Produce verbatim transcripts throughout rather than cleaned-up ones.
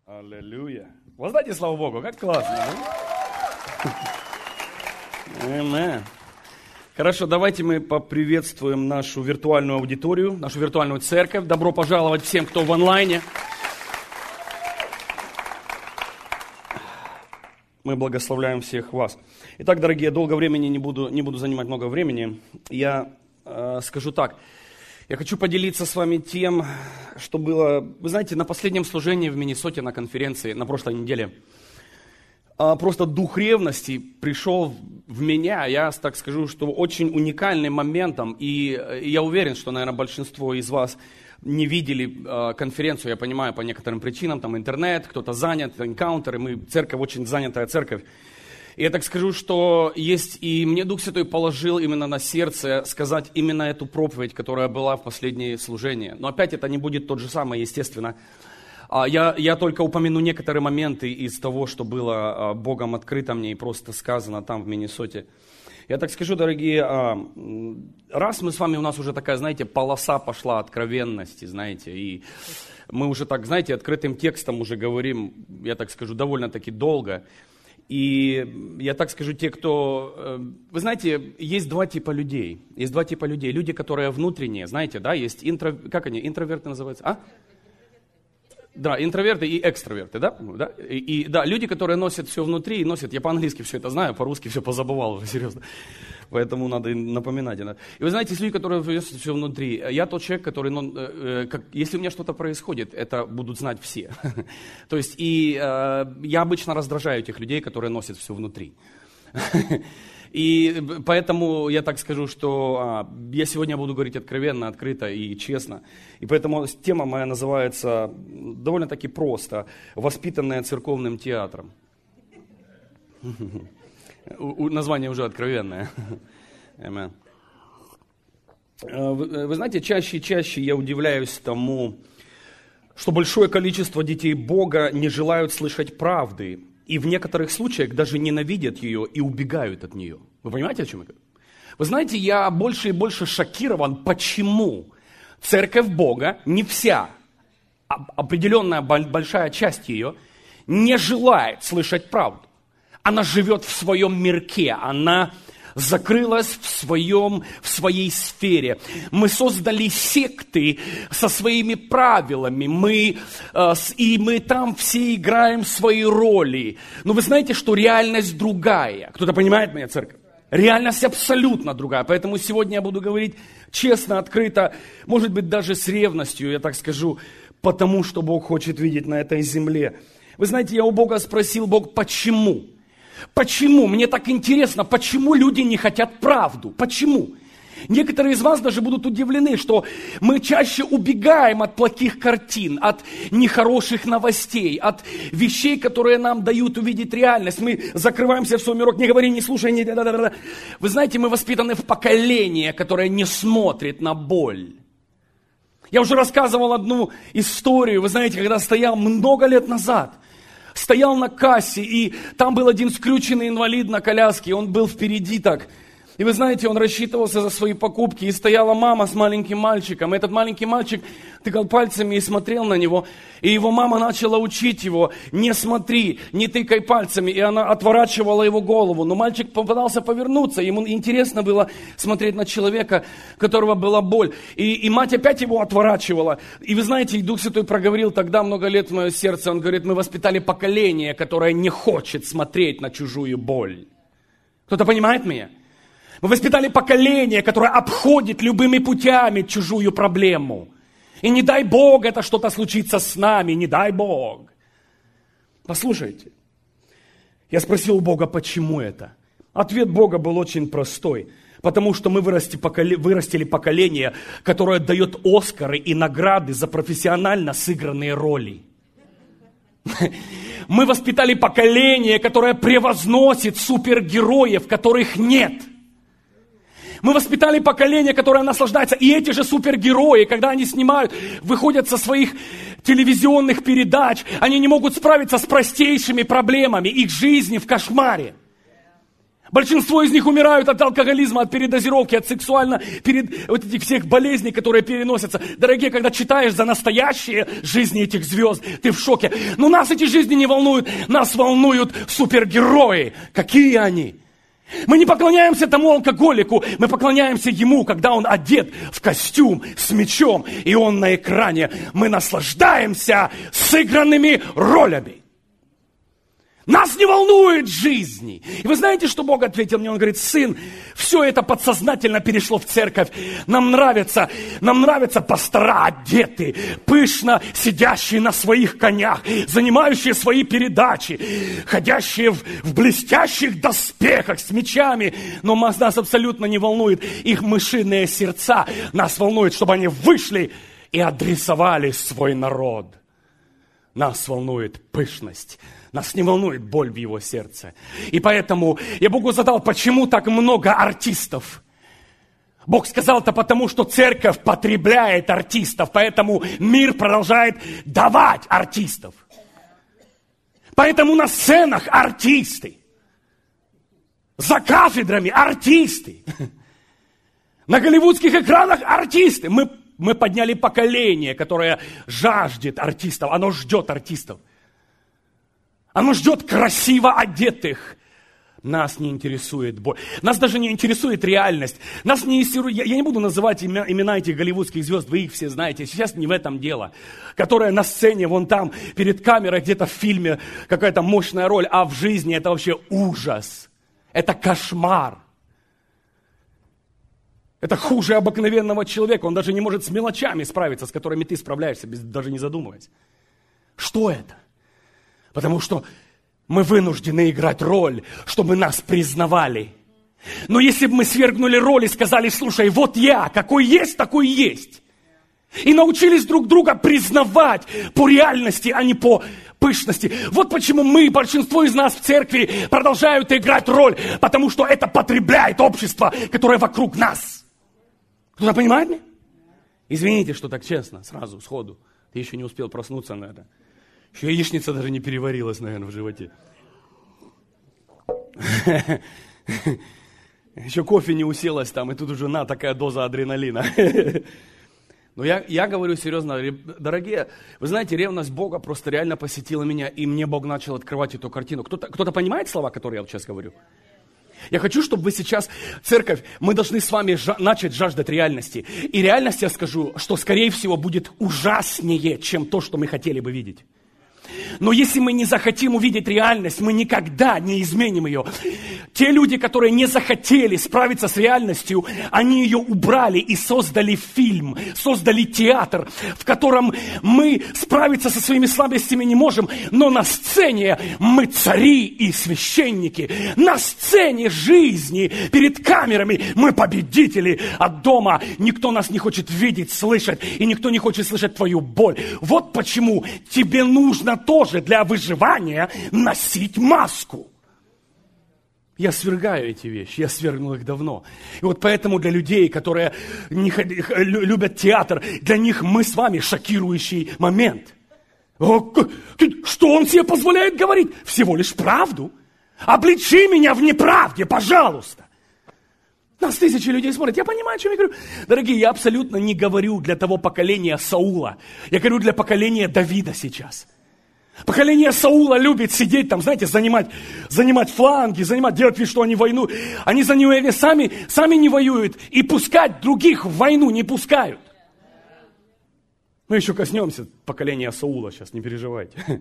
Аллилуйя. Воздайте славу Богу, как классно. Аминь. Хорошо, давайте мы поприветствуем нашу виртуальную аудиторию, нашу виртуальную церковь. Добро пожаловать всем, кто в онлайне. Мы благословляем всех вас. Итак, дорогие, долго времени не буду, не буду занимать много времени. Я э, скажу так. Я хочу поделиться с вами тем, что было, вы знаете, на последнем служении в Миннесоте на конференции на прошлой неделе. Просто дух ревности пришел в меня, я так скажу, что очень уникальным моментом, и я уверен, что, наверное, большинство из вас не видели конференцию, я понимаю, по некоторым причинам, там интернет, кто-то занят, энкаунтеры, мы церковь, очень занятая церковь. И я так скажу, что есть, и мне Дух Святой положил именно на сердце сказать именно эту проповедь, которая была в последнее служение. Но опять это не будет тот же самый, естественно. Я, я только упомяну некоторые моменты из того, что было Богом открыто мне и просто сказано там в Миннесоте. Я так скажу, дорогие, раз мы с вами, у нас уже такая, знаете, полоса пошла откровенности, знаете, и мы уже так, знаете, открытым текстом уже говорим, я так скажу, довольно-таки долго. И я так скажу, те, кто... Вы знаете, есть два типа людей. Есть два типа людей. Люди, которые внутренние, знаете, да, есть интро... Как они? Интроверты называются? А? Да, интроверты и экстраверты, да? да? И, и, да, люди, которые носят все внутри, и носят, я по-английски все это знаю, по-русски все позабывал уже, серьезно. Поэтому надо напоминать. И вы знаете, есть люди, которые носят все внутри. Я тот человек, который, ну, э, как, если у меня что-то происходит, это будут знать все. То есть, и э, я обычно раздражаю этих людей, которые носят все внутри. И поэтому я так скажу, что а, я сегодня буду говорить откровенно, открыто и честно. И поэтому тема моя называется довольно-таки просто «Воспитанная церковным театром». Название уже откровенное. Аминь. Вы, вы знаете, чаще и чаще я удивляюсь тому, что большое количество детей Бога не желают слышать правды. И в некоторых случаях даже ненавидят ее и убегают от нее. Вы понимаете, о чем я говорю? Вы знаете, я больше и больше шокирован, почему церковь Бога, не вся, а определенная большая часть ее, не желает слышать правду. Она живет в своем мирке, она закрылась в, своем, в своей сфере. Мы создали секты со своими правилами, мы, э, и мы там все играем свои роли. Но вы знаете, что реальность другая. Кто-то понимает меня, церковь? Реальность абсолютно другая. Поэтому сегодня я буду говорить честно, открыто, может быть, даже с ревностью, я так скажу, потому что Бог хочет видеть на этой земле. Вы знаете, я у Бога спросил, Бог, почему? Почему? Мне так интересно, почему люди не хотят правду? Почему? Некоторые из вас даже будут удивлены, что мы чаще убегаем от плохих картин, от нехороших новостей, от вещей, которые нам дают увидеть реальность. Мы закрываемся в свой мирок, не говори, не слушай, не... Вы знаете, мы воспитаны в поколение, которое не смотрит на боль. Я уже рассказывал одну историю, вы знаете, когда стоял много лет назад. Стоял на кассе, и там был один скрюченный инвалид на коляске, он был впереди так. И вы знаете, он рассчитывался за свои покупки, и стояла мама с маленьким мальчиком. И этот маленький мальчик тыкал пальцами и смотрел на него. И его мама начала учить его: не смотри, не тыкай пальцами. И она отворачивала его голову. Но мальчик попытался повернуться, ему интересно было смотреть на человека, у которого была боль. И, и мать опять его отворачивала. И вы знаете, Дух Святой проговорил тогда много лет в мое сердце. Он говорит, мы воспитали поколение, которое не хочет смотреть на чужую боль. Кто-то понимает меня? Мы воспитали поколение, которое обходит любыми путями чужую проблему. И не дай Бог это что-то случится с нами, не дай Бог. Послушайте, я спросил у Бога, почему это? Ответ Бога был очень простой. Потому что мы вырастили поколение, которое дает Оскары и награды за профессионально сыгранные роли. Мы воспитали поколение, которое превозносит супергероев, которых нет. Мы воспитали поколение, которое наслаждается. И эти же супергерои, когда они снимают, выходят со своих телевизионных передач, они не могут справиться с простейшими проблемами их жизни в кошмаре. Большинство из них умирают от алкоголизма, от передозировки, от сексуально, перед вот этих всех болезней, которые переносятся. Дорогие, когда читаешь за настоящие жизни этих звезд, ты в шоке. Но нас эти жизни не волнуют, нас волнуют супергерои. Какие они? Мы не поклоняемся тому алкоголику, мы поклоняемся ему, когда он одет в костюм с мечом, и он на экране. Мы наслаждаемся сыгранными ролями. Нас не волнует жизни. И вы знаете, что Бог ответил мне? Он говорит: сын, все это подсознательно перешло в церковь. Нам нравится, нам нравятся пастора одеты, пышно сидящие на своих конях, занимающие свои передачи, ходящие в, в блестящих доспехах с мечами. Но нас, нас абсолютно не волнует их мышиные сердца. Нас волнует, чтобы они вышли и адресовали свой народ. Нас волнует пышность. Нас не волнует боль в его сердце. И поэтому я Богу задал, почему так много артистов. Бог сказал это потому, что церковь потребляет артистов, поэтому мир продолжает давать артистов. Поэтому на сценах артисты. За кафедрами артисты. На голливудских экранах артисты. Мы, мы подняли поколение, которое жаждет артистов. Оно ждет артистов. Оно ждет красиво одетых. Нас не интересует боль. Нас даже не интересует реальность. Нас не интересует... Я, я не буду называть имя, имена этих голливудских звезд, вы их все знаете. Сейчас не в этом дело. Которая на сцене, вон там, перед камерой, где-то в фильме, какая-то мощная роль, а в жизни это вообще ужас. Это кошмар. Это хуже обыкновенного человека. Он даже не может с мелочами справиться, с которыми ты справляешься, без, даже не задумываясь. Что это? Потому что мы вынуждены играть роль, чтобы нас признавали. Но если бы мы свергнули роль и сказали: слушай, вот я, какой есть, такой есть. И научились друг друга признавать по реальности, а не по пышности. Вот почему мы, большинство из нас в церкви, продолжают играть роль. Потому что это потребляет общество, которое вокруг нас. Кто-то понимает меня? Извините, что так честно, сразу, сходу. Ты еще не успел проснуться, наверное. Еще яичница даже не переварилась, наверное, в животе. Еще кофе не уселась там, и тут уже на, такая доза адреналина. Но я, я говорю серьезно, дорогие, вы знаете, ревность Бога просто реально посетила меня, и мне Бог начал открывать эту картину. Кто-то, кто-то понимает слова, которые я вот сейчас говорю? Я хочу, чтобы вы сейчас, церковь, мы должны с вами жа- начать жаждать реальности. И реальность, я скажу, что, скорее всего, будет ужаснее, чем то, что мы хотели бы видеть. Но если мы не захотим увидеть реальность, мы никогда не изменим ее. Те люди, которые не захотели справиться с реальностью, они ее убрали и создали фильм, создали театр, в котором мы справиться со своими слабостями не можем, но на сцене мы цари и священники. На сцене жизни, перед камерами мы победители. От дома никто нас не хочет видеть, слышать, и никто не хочет слышать твою боль. Вот почему тебе нужно тоже для выживания носить маску. Я свергаю эти вещи, я свергнул их давно. И вот поэтому для людей, которые не, любят театр, для них мы с вами шокирующий момент. О, что он себе позволяет говорить? Всего лишь правду. Обличи меня в неправде, пожалуйста. Нас тысячи людей смотрят. Я понимаю, о чем я говорю. Дорогие, я абсолютно не говорю для того поколения Саула. Я говорю для поколения Давида сейчас. Поколение Саула любит сидеть там, знаете, занимать, занимать фланги, занимать, делать вид, что они войну. Они за него сами, сами не воюют. И пускать других в войну не пускают. Мы еще коснемся поколения Саула сейчас, не переживайте.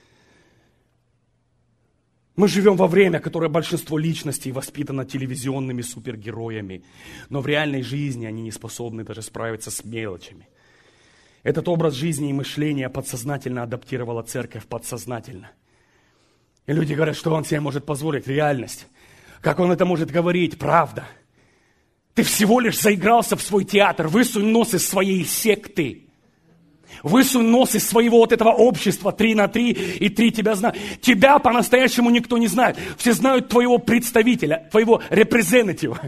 Мы живем во время, которое большинство личностей воспитано телевизионными супергероями. Но в реальной жизни они не способны даже справиться с мелочами. Этот образ жизни и мышления подсознательно адаптировала церковь, подсознательно. И люди говорят, что он себе может позволить. Реальность. Как он это может говорить? Правда. Ты всего лишь заигрался в свой театр. Высунь нос из своей секты. Высунь нос из своего вот этого общества три на три, и три тебя знают. Тебя по-настоящему никто не знает. Все знают твоего представителя, твоего репрезентатива.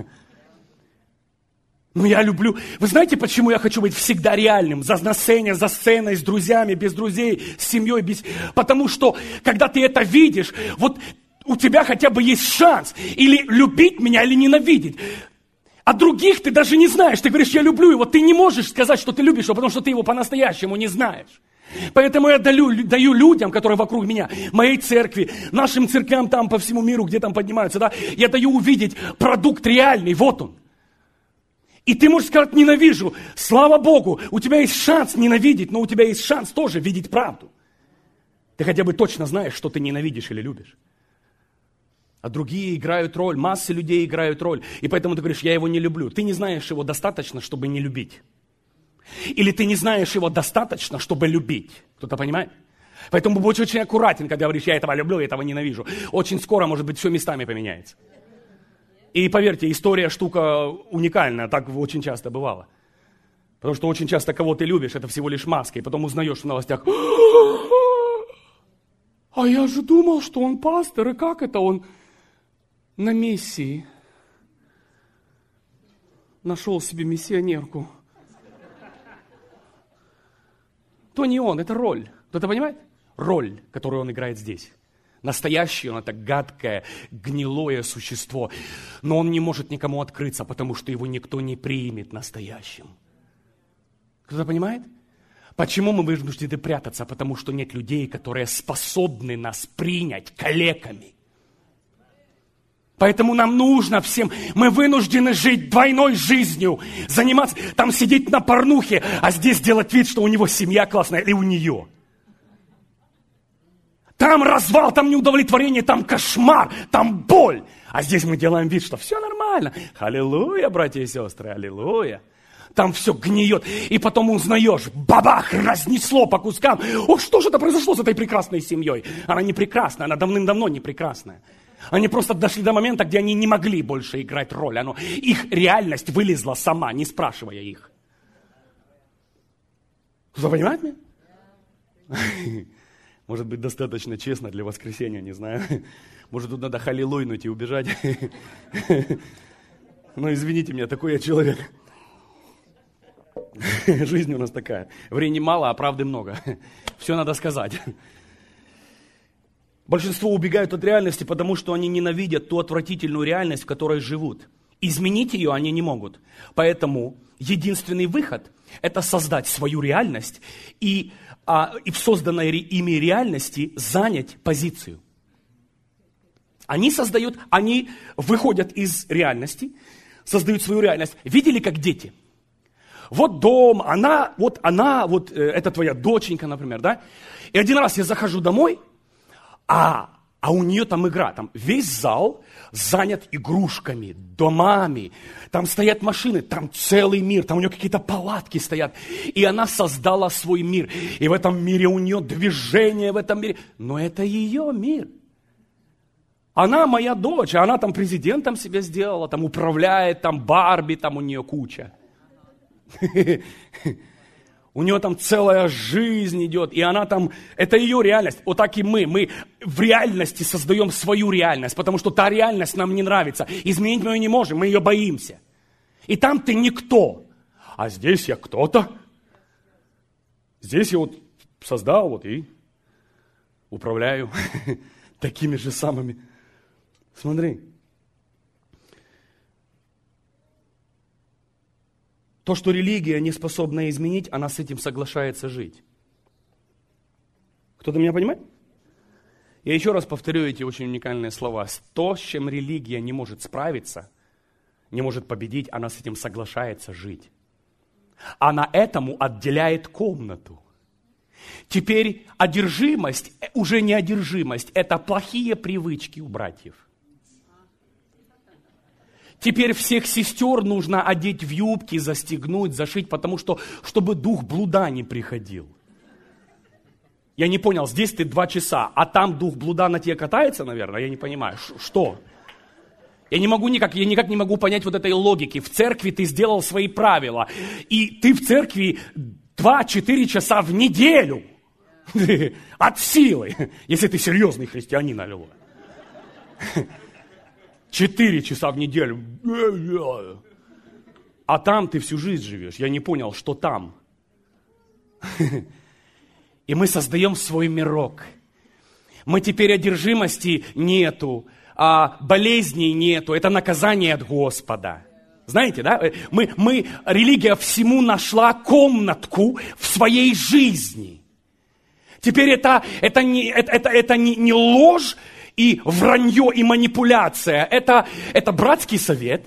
Но я люблю... Вы знаете, почему я хочу быть всегда реальным? За, на сцене, за сценой, с друзьями, без друзей, с семьей. Без... Потому что, когда ты это видишь, вот у тебя хотя бы есть шанс или любить меня, или ненавидеть. А других ты даже не знаешь. Ты говоришь, я люблю его. Ты не можешь сказать, что ты любишь его, потому что ты его по-настоящему не знаешь. Поэтому я даю, даю людям, которые вокруг меня, моей церкви, нашим церквям там по всему миру, где там поднимаются, да, я даю увидеть продукт реальный, вот он. И ты можешь сказать, ненавижу. Слава Богу, у тебя есть шанс ненавидеть, но у тебя есть шанс тоже видеть правду. Ты хотя бы точно знаешь, что ты ненавидишь или любишь. А другие играют роль, массы людей играют роль. И поэтому ты говоришь, я его не люблю. Ты не знаешь его достаточно, чтобы не любить. Или ты не знаешь его достаточно, чтобы любить. Кто-то понимает? Поэтому будь очень аккуратен, когда говоришь, я этого люблю, я этого ненавижу. Очень скоро, может быть, все местами поменяется. И поверьте, история штука уникальная, так очень часто бывало. Потому что очень часто кого ты любишь, это всего лишь маска. И потом узнаешь в новостях, а я же думал, что он пастор, и как это он на миссии нашел себе миссионерку. То не он, это роль. Кто-то понимает? Роль, которую он играет здесь. Настоящий он это гадкое, гнилое существо. Но он не может никому открыться, потому что его никто не примет настоящим. Кто-то понимает? Почему мы вынуждены прятаться? Потому что нет людей, которые способны нас принять калеками. Поэтому нам нужно всем, мы вынуждены жить двойной жизнью, заниматься, там сидеть на порнухе, а здесь делать вид, что у него семья классная, или у нее. Там развал, там неудовлетворение, там кошмар, там боль. А здесь мы делаем вид, что все нормально. Аллилуйя, братья и сестры, аллилуйя. Там все гниет, и потом узнаешь, бабах, разнесло по кускам. О, что же это произошло с этой прекрасной семьей? Она не прекрасная, она давным-давно не прекрасная. Они просто дошли до момента, где они не могли больше играть роль. Оно, их реальность вылезла сама, не спрашивая их. Кто понимает меня? Может быть, достаточно честно для воскресенья, не знаю. Может, тут надо халилуйнуть и убежать. Ну, извините меня, такой я человек. Жизнь у нас такая. Времени мало, а правды много. Все надо сказать. Большинство убегают от реальности, потому что они ненавидят ту отвратительную реальность, в которой живут. Изменить ее они не могут. Поэтому единственный выход – это создать свою реальность и, а, и в созданной ими реальности занять позицию. Они создают, они выходят из реальности, создают свою реальность. Видели, как дети? Вот дом, она, вот она, вот э, это твоя доченька, например, да? И один раз я захожу домой, а, а у нее там игра, там весь зал занят игрушками, домами, там стоят машины, там целый мир, там у нее какие-то палатки стоят. И она создала свой мир. И в этом мире у нее движение, в этом мире. Но это ее мир. Она моя дочь, она там президентом себя сделала, там управляет, там Барби, там у нее куча. У нее там целая жизнь идет, и она там, это ее реальность. Вот так и мы, мы в реальности создаем свою реальность, потому что та реальность нам не нравится. Изменить мы ее не можем, мы ее боимся. И там ты никто, а здесь я кто-то. Здесь я вот создал вот и управляю такими же самыми. Смотри. То, что религия не способна изменить, она с этим соглашается жить. Кто-то меня понимает? Я еще раз повторю эти очень уникальные слова. То, с чем религия не может справиться, не может победить, она с этим соглашается жить. Она этому отделяет комнату. Теперь одержимость, уже не одержимость, это плохие привычки у братьев. Теперь всех сестер нужно одеть в юбки, застегнуть, зашить, потому что, чтобы дух блуда не приходил. Я не понял, здесь ты два часа, а там дух блуда на тебе катается, наверное? Я не понимаю, Ш- что? Я не могу никак, я никак не могу понять вот этой логики. В церкви ты сделал свои правила, и ты в церкви два-четыре часа в неделю от силы, если ты серьезный христианин, аллилуйя. Четыре часа в неделю. А там ты всю жизнь живешь. Я не понял, что там. И мы создаем свой мирок. Мы теперь одержимости нету, а болезней нету. Это наказание от Господа. Знаете, да? Мы, мы, религия всему нашла комнатку в своей жизни. Теперь это, это, не, это, это, это не, не ложь и вранье и манипуляция. Это, это братский совет.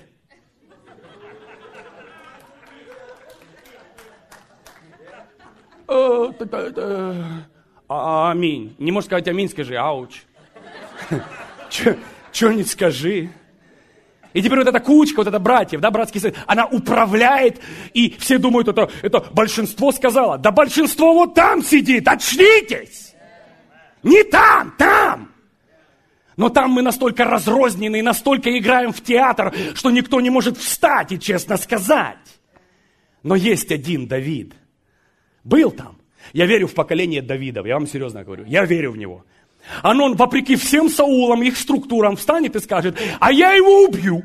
Аминь. Не можешь сказать аминь, скажи ауч. Что-нибудь скажи. И теперь вот эта кучка, вот эта братьев, да, братский совет, она управляет, и все думают, это, это большинство сказало. Да большинство вот там сидит, очнитесь! Не там, там! Но там мы настолько разрознены и настолько играем в театр, что никто не может встать и честно сказать. Но есть один Давид. Был там. Я верю в поколение Давидов, я вам серьезно говорю, я верю в него. А он, вопреки всем Саулам, их структурам, встанет и скажет, а я его убью.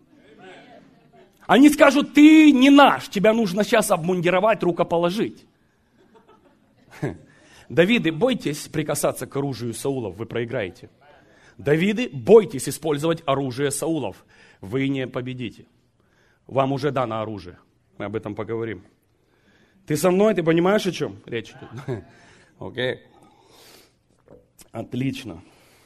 Они скажут, ты не наш, тебя нужно сейчас обмундировать, рукоположить. Давиды, бойтесь прикасаться к оружию Саулов, вы проиграете. Давиды, бойтесь использовать оружие Саулов, вы не победите. Вам уже дано оружие, мы об этом поговорим. Ты со мной, ты понимаешь, о чем речь идет? Окей. Отлично.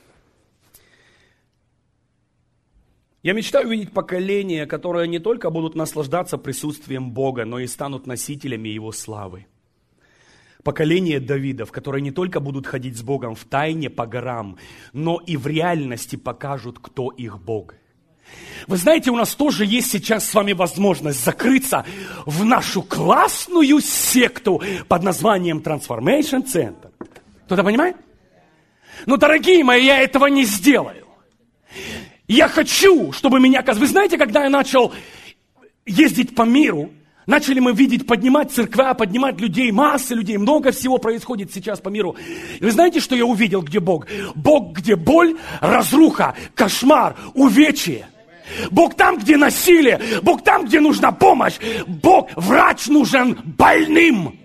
Я мечтаю увидеть поколение, которое не только будут наслаждаться присутствием Бога, но и станут носителями Его славы. Поколение Давидов, которые не только будут ходить с Богом в тайне по горам, но и в реальности покажут, кто их Бог. Вы знаете, у нас тоже есть сейчас с вами возможность закрыться в нашу классную секту под названием Transformation Center. Кто-то понимает? Но, дорогие мои, я этого не сделаю. Я хочу, чтобы меня... Вы знаете, когда я начал ездить по миру, начали мы видеть, поднимать церква, поднимать людей, массы людей, много всего происходит сейчас по миру. И вы знаете, что я увидел, где Бог? Бог, где боль, разруха, кошмар, увечье. Бог там, где насилие, Бог там, где нужна помощь. Бог, врач нужен больным.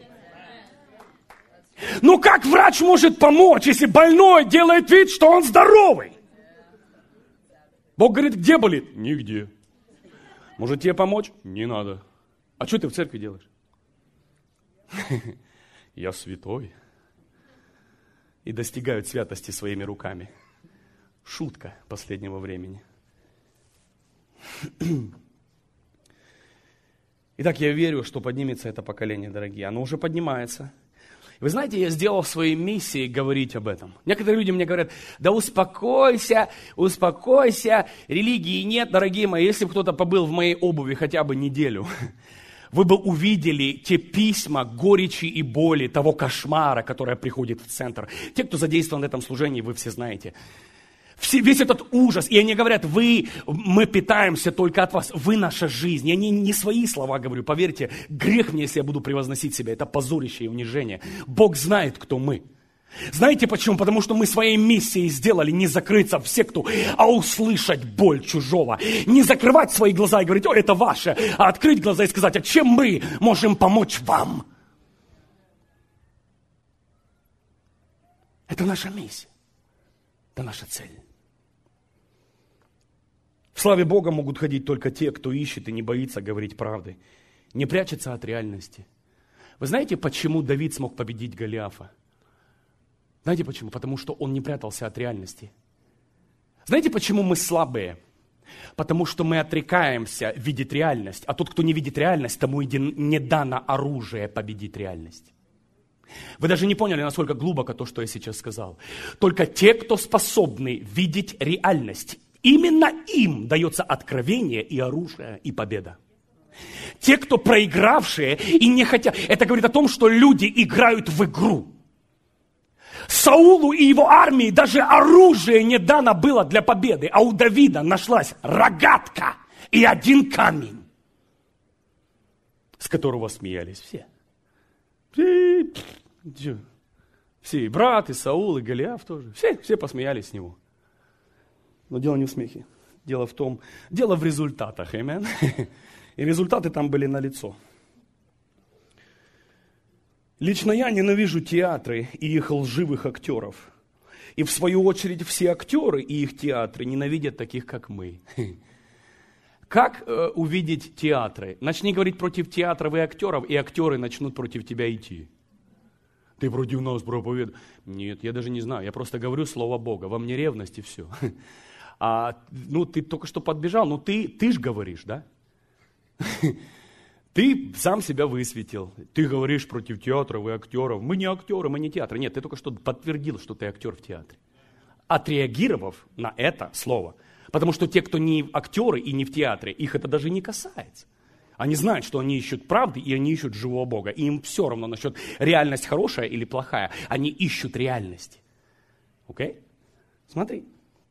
Ну как врач может помочь, если больной делает вид, что он здоровый? Бог говорит, где болит? Нигде. Может тебе помочь? Не надо. А что ты в церкви делаешь? Я святой. И достигают святости своими руками. Шутка последнего времени. Итак, я верю, что поднимется это поколение, дорогие. Оно уже поднимается. Вы знаете, я сделал в своей миссии говорить об этом. Некоторые люди мне говорят, да успокойся, успокойся, религии нет, дорогие мои. Если бы кто-то побыл в моей обуви хотя бы неделю, вы бы увидели те письма горечи и боли, того кошмара, который приходит в центр. Те, кто задействован в этом служении, вы все знаете. Все, весь этот ужас, и они говорят, вы, мы питаемся только от вас, вы наша жизнь. Я не, не свои слова говорю, поверьте, грех мне, если я буду превозносить себя, это позорище и унижение. Бог знает, кто мы. Знаете почему? Потому что мы своей миссией сделали не закрыться в секту, а услышать боль чужого. Не закрывать свои глаза и говорить, о, это ваше, а открыть глаза и сказать, а чем мы можем помочь вам? Это наша миссия, это наша цель. В славе Бога могут ходить только те, кто ищет и не боится говорить правды, не прячется от реальности. Вы знаете, почему Давид смог победить Голиафа? Знаете почему? Потому что он не прятался от реальности. Знаете, почему мы слабые? Потому что мы отрекаемся видеть реальность, а тот, кто не видит реальность, тому и не дано оружие победить реальность. Вы даже не поняли, насколько глубоко то, что я сейчас сказал. Только те, кто способны видеть реальность, именно им дается откровение и оружие, и победа. Те, кто проигравшие и не хотят... Это говорит о том, что люди играют в игру. Саулу и его армии даже оружие не дано было для победы, а у Давида нашлась рогатка и один камень, с которого смеялись все. Все, все и брат, и Саул, и Голиаф тоже. Все, все посмеялись с него. Но дело не в смехе. Дело в том, дело в результатах. Amen. И результаты там были налицо. Лично я ненавижу театры и их лживых актеров. И в свою очередь все актеры и их театры ненавидят таких, как мы. Как э, увидеть театры? Начни говорить против театров и актеров, и актеры начнут против тебя идти. Ты против нас проповедуешь. Нет, я даже не знаю, я просто говорю слово Бога. Во мне ревность и все. А, ну, ты только что подбежал, ну ты, ты ж говоришь, да? Ты сам себя высветил. Ты говоришь против театров и актеров. Мы не актеры, мы не театр. Нет, ты только что подтвердил, что ты актер в театре. Отреагировав на это слово. Потому что те, кто не актеры и не в театре, их это даже не касается. Они знают, что они ищут правды, и они ищут живого Бога. И им все равно насчет реальность хорошая или плохая. Они ищут реальности. Окей? Смотри.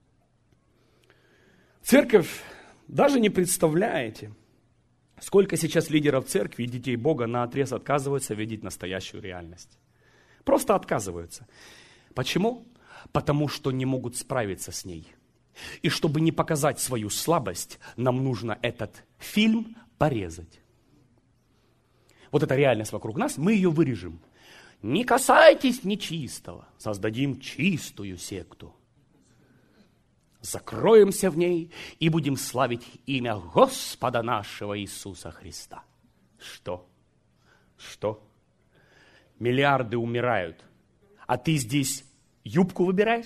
Церковь, даже не представляете, сколько сейчас лидеров церкви и детей Бога наотрез отказываются видеть настоящую реальность. Просто отказываются. Почему? Потому что не могут справиться с ней. И чтобы не показать свою слабость, нам нужно этот фильм порезать. Вот эта реальность вокруг нас, мы ее вырежем. Не касайтесь нечистого, создадим чистую секту. Закроемся в ней и будем славить имя Господа нашего Иисуса Христа. Что? Что? Миллиарды умирают, а ты здесь юбку выбираешь?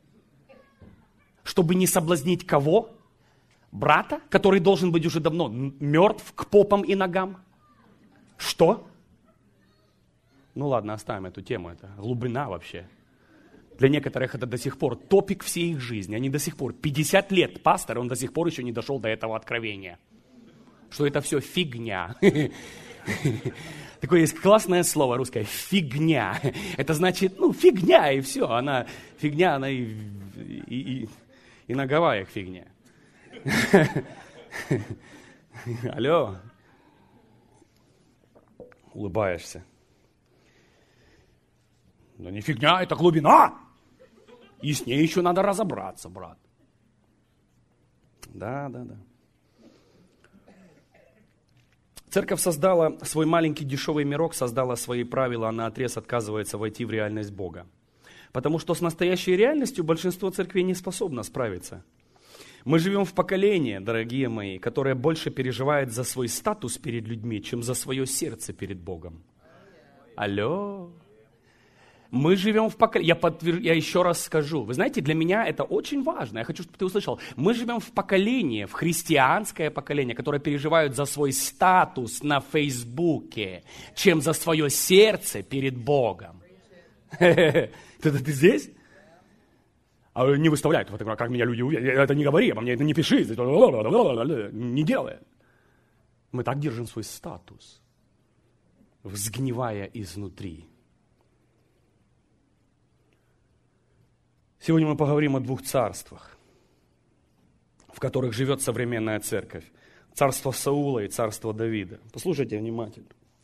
Чтобы не соблазнить кого? Брата, который должен быть уже давно мертв к попам и ногам? Что? Ну ладно, оставим эту тему, это глубина вообще. Для некоторых это до сих пор топик всей их жизни. Они до сих пор, пятьдесят лет пастор, он до сих пор еще не дошел до этого откровения. Что это все фигня. Такое есть классное слово русское, фигня. Это значит, ну, фигня и все. Она, фигня, она и, и, и, и на Гавайях фигня. Алло. Улыбаешься. Да не фигня, это глубина. И с ней еще надо разобраться, брат. Да, да, да. Церковь создала свой маленький дешевый мирок, создала свои правила, она наотрез отказывается войти в реальность Бога. Потому что с настоящей реальностью большинство церквей не способно справиться. Мы живем в поколении, дорогие мои, которое больше переживает за свой статус перед людьми, чем за свое сердце перед Богом. Алло. Мы живем в поколении, я, подтвер... я еще раз скажу, вы знаете, для меня это очень важно, я хочу, чтобы ты услышал, мы живем в поколении, в христианское поколение, которое переживает за свой статус на Фейсбуке, чем за свое сердце перед Богом. Ты здесь? А не выставляй, как меня люди увидят, это не говори, обо мне это не пиши, не делай. Мы так держим свой статус, взгнивая изнутри. Сегодня мы поговорим о двух царствах, в которых живет современная церковь. Царство Саула и царство Давида. Послушайте внимательно.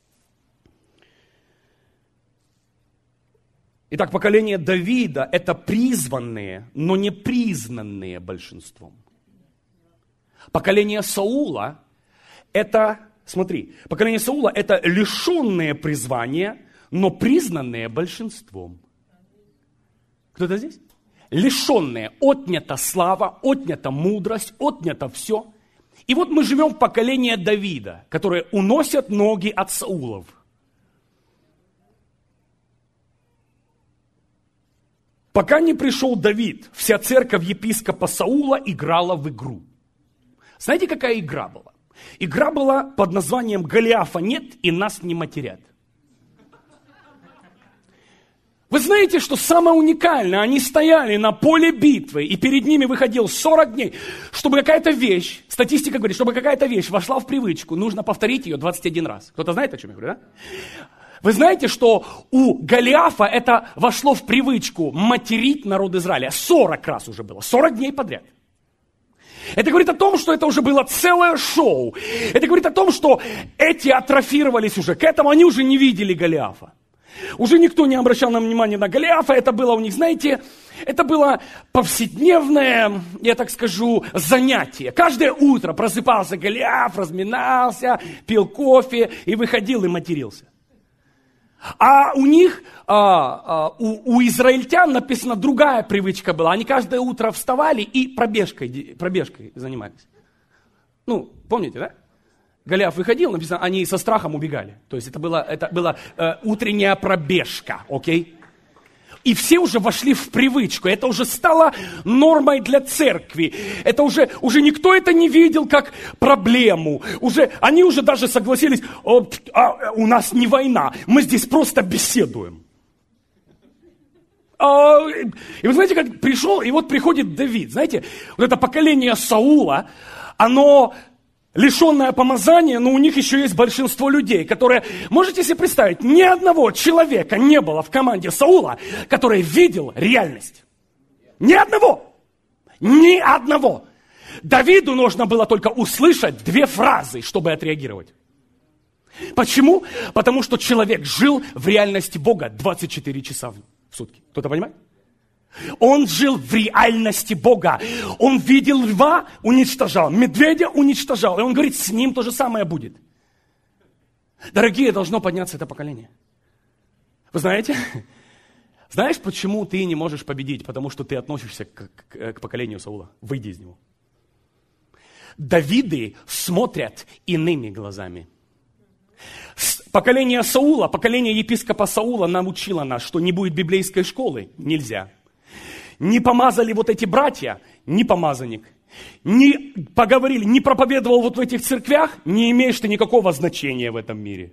Итак, поколение Давида – это призванные, но не признанные большинством. Поколение Саула – это, смотри, поколение Саула – это лишенные призвания, но признанные большинством. Кто-то здесь? Лишенные, отнята слава, отнята мудрость, отнято все. И вот мы живем в поколении Давида, которые уносят ноги от Саулов. Пока не пришел Давид, вся церковь епископа Саула играла в игру. Знаете, какая игра была? Игра была под названием «Голиафа нет и нас не матерят». Вы знаете, что самое уникальное, они стояли на поле битвы, и перед ними выходил сорок дней, чтобы какая-то вещь, статистика говорит, чтобы какая-то вещь вошла в привычку, нужно повторить ее двадцать один раз. Кто-то знает, о чем я говорю, да? Вы знаете, что у Голиафа это вошло в привычку материть народ Израиля. сорок раз уже было, сорок дней подряд. Это говорит о том, что это уже было целое шоу. Это говорит о том, что эти атрофировались уже к этому, они уже не видели Голиафа. Уже никто не обращал на внимание на Голиафа, это было у них, знаете, это было повседневное, я так скажу, занятие. Каждое утро просыпался Голиаф, разминался, пил кофе и выходил и матерился. А у них, а, а, у, у израильтян написано другая привычка была. Они каждое утро вставали и пробежкой, пробежкой занимались. Ну, помните, да? Голиаф выходил, написано, они со страхом убегали. То есть это была, это была э, утренняя пробежка, окей? И все уже вошли в привычку. Это уже стало нормой для церкви. Это уже, уже никто это не видел как проблему. Уже, они уже даже согласились, О, а, у нас не война, мы здесь просто беседуем. А, и вы знаете, как пришел, и вот приходит Давид. Знаете, вот это поколение Саула, оно... лишенное помазания, но у них еще есть большинство людей, которые, можете себе представить, ни одного человека не было в команде Саула, который видел реальность. Ни одного. Ни одного. Давиду нужно было только услышать две фразы, чтобы отреагировать. Почему? Потому что человек жил в реальности Бога двадцать четыре часа в сутки. Кто-то понимает? Он жил в реальности Бога. Он видел льва, уничтожал, медведя уничтожал. И он говорит, с ним то же самое будет. Дорогие, должно подняться это поколение. Вы знаете, знаешь, почему ты не можешь победить? Потому что ты относишься к, к, к поколению Саула. Выйди из него. Давиды смотрят иными глазами. Поколение Саула, поколение епископа Саула научило нас, что не будет библейской школы. Нельзя. Не помазали вот эти братья, не помазанник. Не поговорили, не проповедовал вот в этих церквях, не имеешь ты никакого значения в этом мире.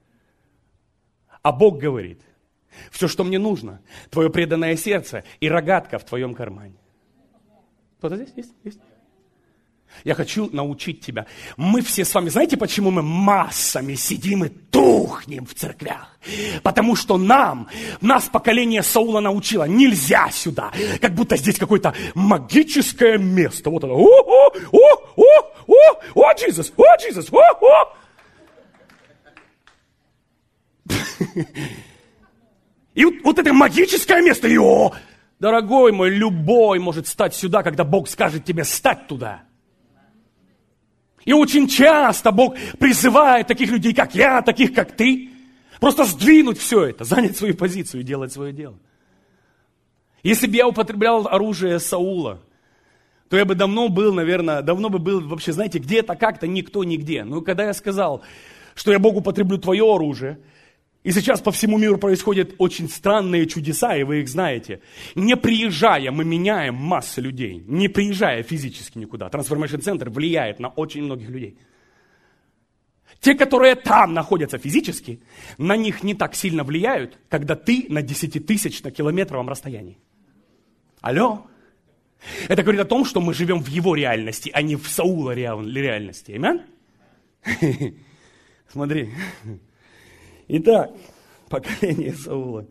А Бог говорит, все, что мне нужно, твое преданное сердце и рогатка в твоем кармане. Кто-то здесь есть? Есть? Я хочу научить тебя. Мы все с вами, знаете, почему мы массами сидим и тухнем в церквях? Потому что нам, нас поколение Саула научило, нельзя сюда. Как будто здесь какое-то магическое место. Вот оно. О, о, о, о, о, о, Иисус, о, Иисус, о, о. И вот, вот это магическое место, и о, дорогой мой, любой может стать сюда, когда Бог скажет тебе стать туда. И очень часто Бог призывает таких людей, как я, таких, как ты, просто сдвинуть все это, занять свою позицию и делать свое дело. Если бы я употреблял оружие Саула, то я бы давно был, наверное, давно бы был вообще, знаете, где-то, как-то, никто, нигде. Но когда я сказал, что я Богу употреблю твое оружие, и сейчас по всему миру происходят очень странные чудеса, и вы их знаете. Не приезжая, мы меняем массы людей. Не приезжая физически никуда. Transformation Center влияет на очень многих людей. Те, которые там находятся физически, на них не так сильно влияют, когда ты на десятитысячно-километровом расстоянии. Алло? Это говорит о том, что мы живем в его реальности, а не в Саула реальности. Аминь? Смотри. Итак, поколение Саула.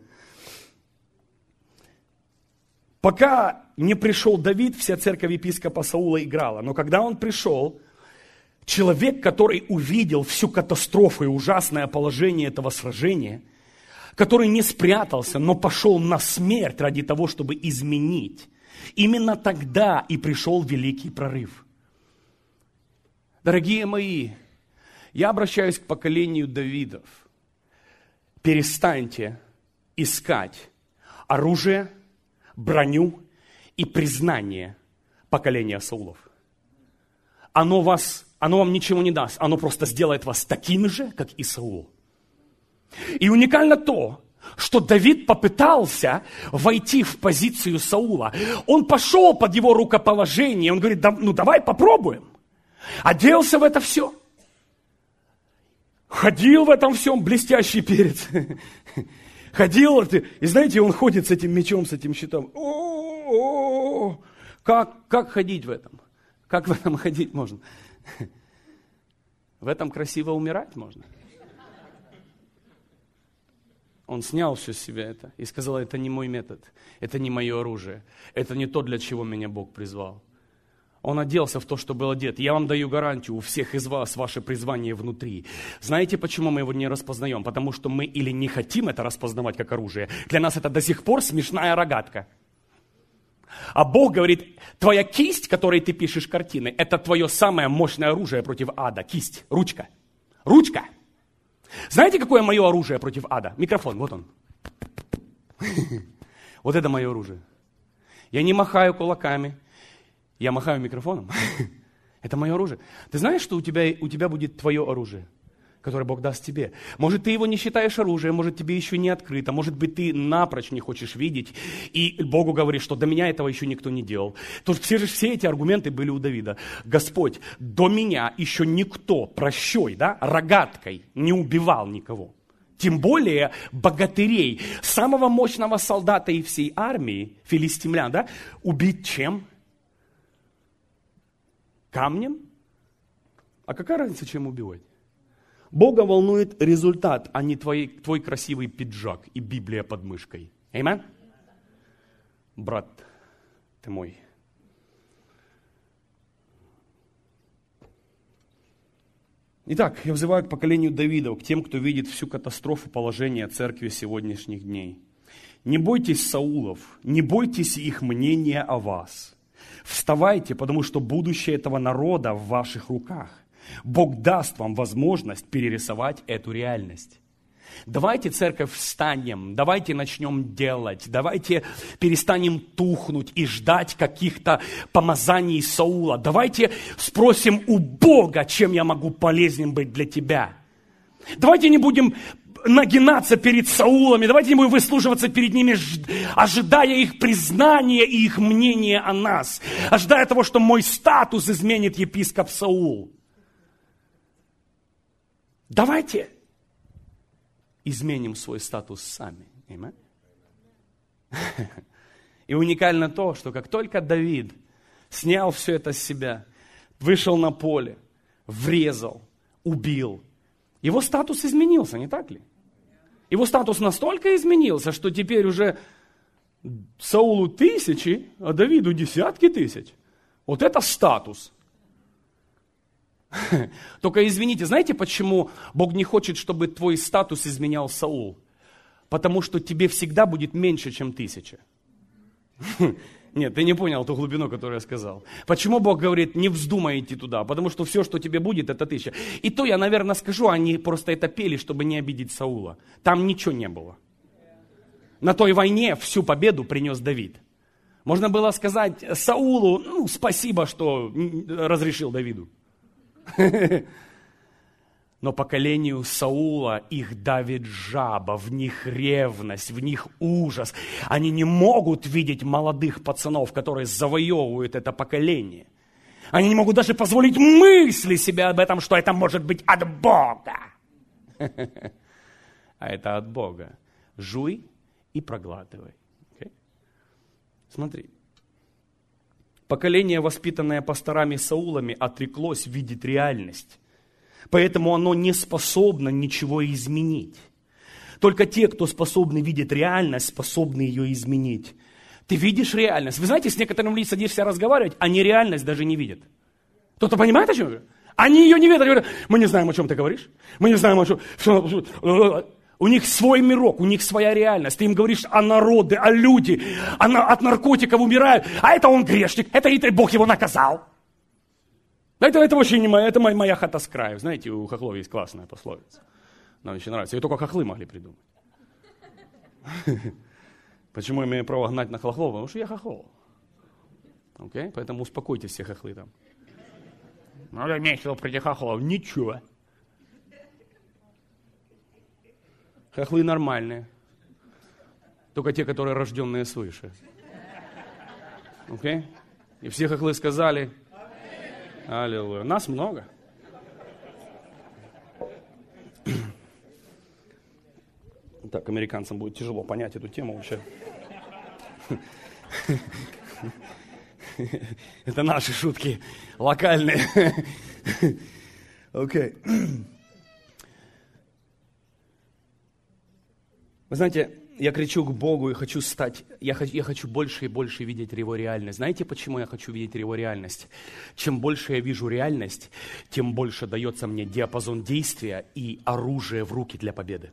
Пока не пришел Давид, вся церковь епископа Саула играла. Но когда он пришел, человек, который увидел всю катастрофу и ужасное положение этого сражения, который не спрятался, но пошел на смерть ради того, чтобы изменить, именно тогда и пришел великий прорыв. Дорогие мои, я обращаюсь к поколению Давидов. Перестаньте искать оружие, броню и признание поколения Саулов. Оно, вас, оно вам ничего не даст, оно просто сделает вас такими же, как и Саул. И уникально то, что Давид попытался войти в позицию Саула. Он пошел под его рукоположение, он говорит, да, ну давай попробуем. Оделся в это все. Ходил в этом всем, блестящий перец. Ходил, и знаете, он ходит с этим мечом, с этим щитом. О-о-о-о. Как, как ходить в этом? Как в этом ходить можно? В этом красиво умирать можно. Он снял все с себя это и сказал, это не мой метод, это не мое оружие, это не то, для чего меня Бог призвал. Он оделся в то, что был одет. Я вам даю гарантию, у всех из вас ваше призвание внутри. Знаете, почему мы его не распознаем? Потому что мы или не хотим это распознавать как оружие. Для нас это до сих пор смешная рогатка. А Бог говорит, твоя кисть, которой ты пишешь картины, это твое самое мощное оружие против ада. Кисть, ручка. Ручка. Знаете, какое мое оружие против ада? Микрофон, вот он. Вот это мое оружие. Я не махаю кулаками, я махаю микрофоном. Это мое оружие. Ты знаешь, что у тебя, у тебя будет твое оружие, которое Бог даст тебе? Может, ты его не считаешь оружием, может, тебе еще не открыто, может быть, ты напрочь не хочешь видеть, и Богу говоришь, что до меня этого еще никто не делал. То есть все, же, все эти аргументы были у Давида. Господь, до меня еще никто прощой, да, рогаткой не убивал никого. Тем более богатырей, самого мощного солдата и всей армии, филистимлян, да, убить чем? Камнем? А какая разница, чем убивать? Бога волнует результат, а не твой, твой красивый пиджак и Библия под мышкой. Аминь? Брат ты мой. Итак, я взываю к поколению Давида, к тем, кто видит всю катастрофу положения церкви сегодняшних дней. Не бойтесь Саулов, не бойтесь их мнения о вас. Вставайте, потому что будущее этого народа в ваших руках. Бог даст вам возможность перерисовать эту реальность. Давайте, церковь, встанем, давайте начнем делать, давайте перестанем тухнуть и ждать каких-то помазаний Саула. Давайте спросим у Бога, чем я могу полезным быть для тебя. Давайте не будем нагинаться перед Саулами, давайте не будем выслуживаться перед ними, ожидая их признания и их мнения о нас, ожидая того, что мой статус изменит епископ Саул. Давайте изменим свой статус сами. Amen? И уникально то, что как только Давид снял все это с себя, вышел на поле, врезал, убил, его статус изменился, не так ли? Его статус настолько изменился, что теперь уже Саулу тысячи, а Давиду десятки тысяч. Вот это статус. Только извините, знаете, почему Бог не хочет, чтобы твой статус изменял Саул? Потому что тебе всегда будет меньше, чем тысяча. Нет, ты не понял ту глубину, которую я сказал. Почему Бог говорит, не вздумай идти туда? Потому что все, что тебе будет, это тысяча. И то я, наверное, скажу, они просто это пели, чтобы не обидеть Саула. Там ничего не было. На той войне всю победу принес Давид. Можно было сказать Саулу, ну, спасибо, что разрешил Давиду. Но поколению Саула их давит жаба, в них ревность, в них ужас. Они не могут видеть молодых пацанов, которые завоевывают это поколение. Они не могут даже позволить мысли себе об этом, что это может быть от Бога. А это от Бога. Жуй и проглатывай. Okay? Смотри. Поколение, воспитанное пасторами Саулами, отреклось видеть реальность. Поэтому оно не способно ничего изменить. Только те, кто способны видеть реальность, способны ее изменить. Ты видишь реальность. Вы знаете, с некоторыми людьми садишься разговаривать, они реальность даже не видят. Кто-то понимает, о чем я говорю? Они ее не видят. Они говорят, мы не знаем, о чем ты говоришь. Мы не знаем, о чем... У них свой мирок, у них своя реальность. Ты им говоришь о народе, о люди, о, от наркотиков умирают. А это он грешник, это, это Бог его наказал. Это, это вообще не моя, это моя, моя хата с краю. Знаете, у хохлов есть классная пословица. Нам очень нравится. Ее только хохлы могли придумать. Почему я имею право гнать на хохлов? Потому что я хохол. Okay? Поэтому успокойте все хохлы там. Надо иметь что против хохлов. Ничего. Хохлы нормальные. Только те, которые рожденные свыше. Окей? Okay? И все хохлы сказали... Аллилуйя. Нас много. Так, американцам будет тяжело понять эту тему вообще. Это наши шутки локальные. Окей. Вы знаете, я кричу к Богу и хочу стать, я хочу, я хочу больше и больше видеть Его реальность. Знаете, почему я хочу видеть Его реальность? Чем больше я вижу реальность, тем больше дается мне диапазон действия и оружие в руки для победы.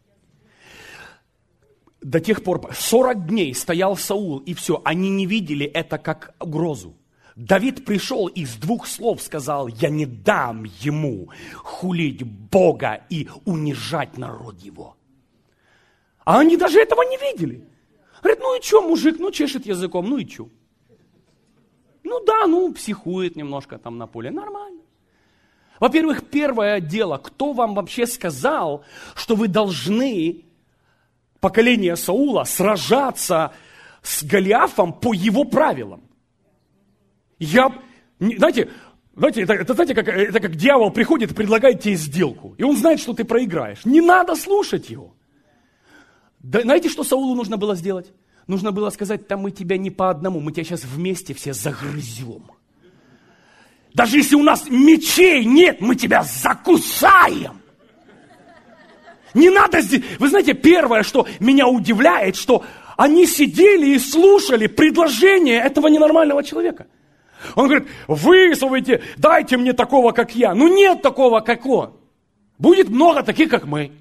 До тех пор, сорок дней стоял Саул, и все, они не видели это как угрозу. Давид пришел и с двух слов сказал: я не дам ему хулить Бога и унижать народ его. А они даже этого не видели. Говорят, ну и что, мужик, ну чешет языком, ну и что? Ну да, ну психует немножко там на поле, нормально. Во-первых, первое дело, кто вам вообще сказал, что вы должны, поколение Саула, сражаться с Голиафом по его правилам? Я, знаете, знаете это, это, знаете, как, это как дьявол приходит и предлагает тебе сделку, и он знает, что ты проиграешь. Не надо слушать его. Да, знаете, что Саулу нужно было сделать? Нужно было сказать: там мы тебя не по одному, мы тебя сейчас вместе все загрызем. Даже если у нас мечей нет, мы тебя закусаем. Не надо здесь. Вы знаете, первое, что меня удивляет, что они сидели и слушали предложение этого ненормального человека. Он говорит: высвободите, дайте мне такого, как я. Ну нет такого, как он. Будет много таких, как мы.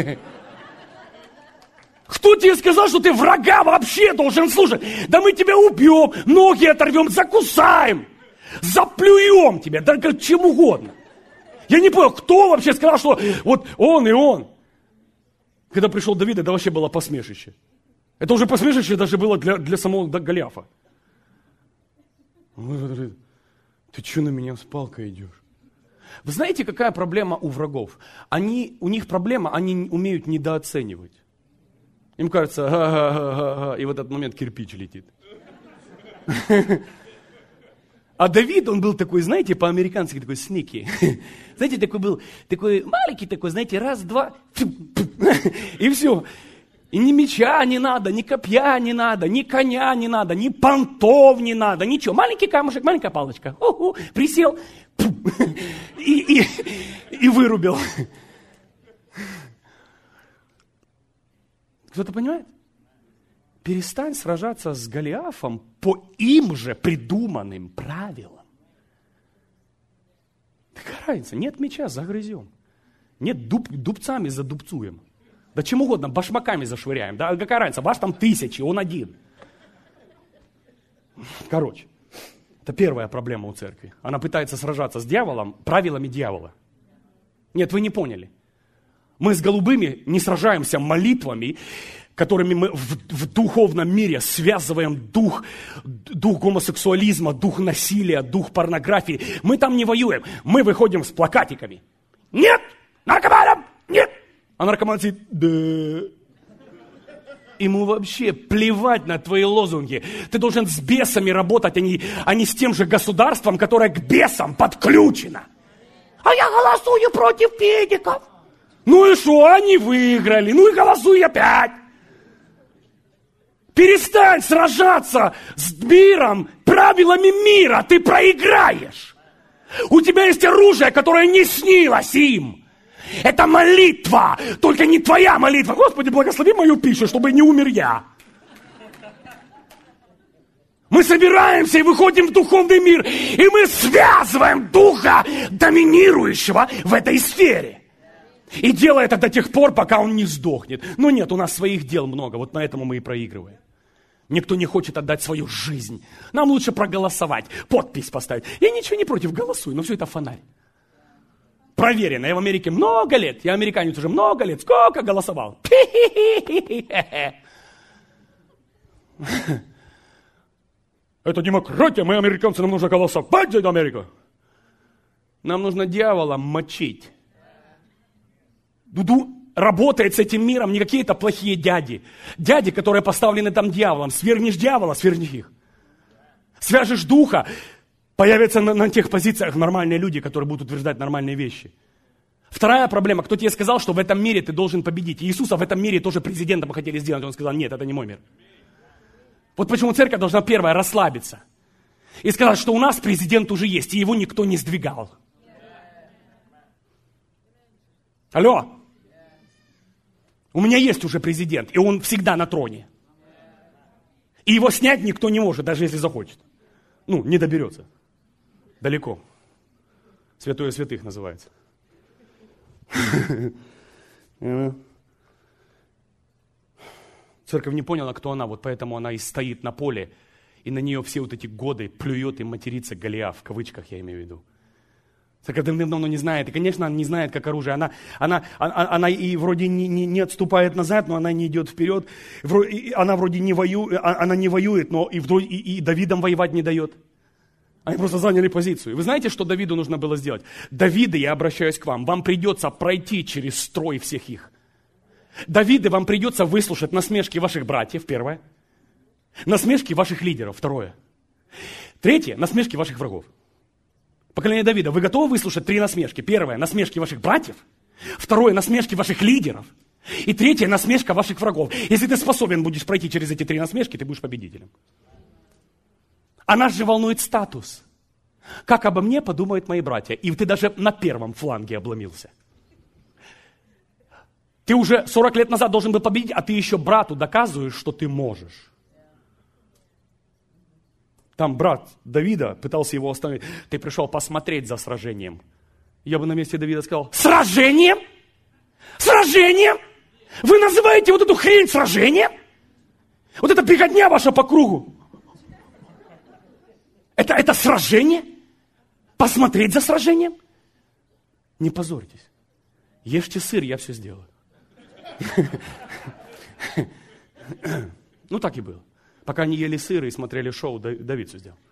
Кто тебе сказал, что ты врага вообще должен слушать? Да мы тебя убьем, ноги оторвем, закусаем, заплюем тебя, да чем угодно. Я не понял, кто вообще сказал, что вот он и он. Когда пришел Давид, это вообще было посмешище. Это уже посмешище даже было для, для самого Голиафа. Ты что на меня с палкой идешь? Вы знаете, какая проблема у врагов? Они, у них проблема, они умеют недооценивать. Им кажется, га-га-га-га, и в этот момент кирпич летит. А Давид, он был такой, знаете, по-американски такой сники. Знаете, такой был, такой маленький такой, знаете, раз, два, и все. И ни меча не надо, ни копья не надо, ни коня не надо, ни понтов не надо, ничего. Маленький камушек, маленькая палочка. У-у, присел и, и, и вырубил. Кто-то понимает? Перестань сражаться с Голиафом по им же придуманным правилам. Какая разница? Нет меча, загрызем. Нет, дуб, дубцами задубцуем. Да чем угодно, башмаками зашвыряем. Да какая разница? Ваш там тысячи, он один. Короче, это первая проблема у церкви. Она пытается сражаться с дьяволом правилами дьявола. Нет, вы не поняли. Мы с голубыми не сражаемся молитвами, которыми мы в, в духовном мире связываем дух, дух гомосексуализма, дух насилия, дух порнографии. Мы там не воюем. Мы выходим с плакатиками. Нет! Наркоманам! Нет! А наркоман сидит: да. Ему вообще плевать на твои лозунги. Ты должен с бесами работать, а не, а не с тем же государством, которое к бесам подключено. А я голосую против педиков. Ну и что, они выиграли, ну и голосуй опять. Перестань сражаться с миром, правилами мира, ты проиграешь. У тебя есть оружие, которое не снилось им. Это молитва, только не твоя молитва. Господи, благослови мою пищу, чтобы не умер я. Мы собираемся и выходим в духовный мир, и мы связываем духа доминирующего в этой сфере. И делает это до тех пор, пока он не сдохнет. Но нет, у нас своих дел много, вот поэтому мы и проигрываем. Никто не хочет отдать свою жизнь. Нам лучше проголосовать, подпись поставить. Я ничего не против, голосуй, но все это фонарь. Проверено, я в Америке много лет, я американец уже много лет, сколько голосовал? Это демократия, мы американцы, нам нужно голосовать за Америку. Нам нужно дьявола мочить. Дуду работает с этим миром не какие-то плохие дяди. Дяди, которые поставлены там дьяволом. Свергнешь дьявола, свергни их. Свяжешь духа, появятся на, на тех позициях нормальные люди, которые будут утверждать нормальные вещи. Вторая проблема. Кто тебе сказал, что в этом мире ты должен победить? Иисуса в этом мире тоже президентом хотели сделать. Он сказал: нет, это не мой мир. Вот почему церковь должна первая расслабиться. И сказать, что у нас президент уже есть, и его никто не сдвигал. Алло. У меня есть уже президент, и он всегда на троне. И его снять никто не может, даже если захочет. Ну, не доберется. Далеко. Святое святых называется. Церковь не поняла, кто она, вот поэтому она и стоит на поле И на нее все вот эти годы плюет и матерится Голиаф, в кавычках я имею в виду. Так давным-давно не знает. И, конечно, она не знает, как оружие. Она, она, она, она и вроде не, не, не отступает назад, но она не идет вперед. Она вроде не воюет, она не воюет, но и, вдруг, и, и Давидом воевать не дает. Они просто заняли позицию. Вы знаете, что Давиду нужно было сделать? Давиды, я обращаюсь к вам, вам придется пройти через строй всех их. Давиды, вам придется выслушать насмешки ваших братьев, первое. Насмешки ваших лидеров, второе. Третье, насмешки ваших врагов. Поколение Давида, вы готовы выслушать три насмешки? Первое, насмешки ваших братьев. Второе, насмешки ваших лидеров. И третье, насмешка ваших врагов. Если ты способен будешь пройти через эти три насмешки, ты будешь победителем. А нас же волнует статус. Как обо мне подумают мои братья? И ты даже на первом фланге обломился. Ты уже сорок лет назад должен был победить, а ты еще брату доказываешь, что ты можешь. Там брат Давида пытался его остановить. Ты пришел посмотреть за сражением. Я бы на месте Давида сказал, сражением? Сражением? Вы называете вот эту хрень сражением? Вот эта беготня ваша по кругу. Это, это сражение? Посмотреть за сражением? Не позорьтесь. Ешьте сыр, я все сделаю. Ну так и было. Пока они ели сыр и смотрели шоу, Давид все сделал.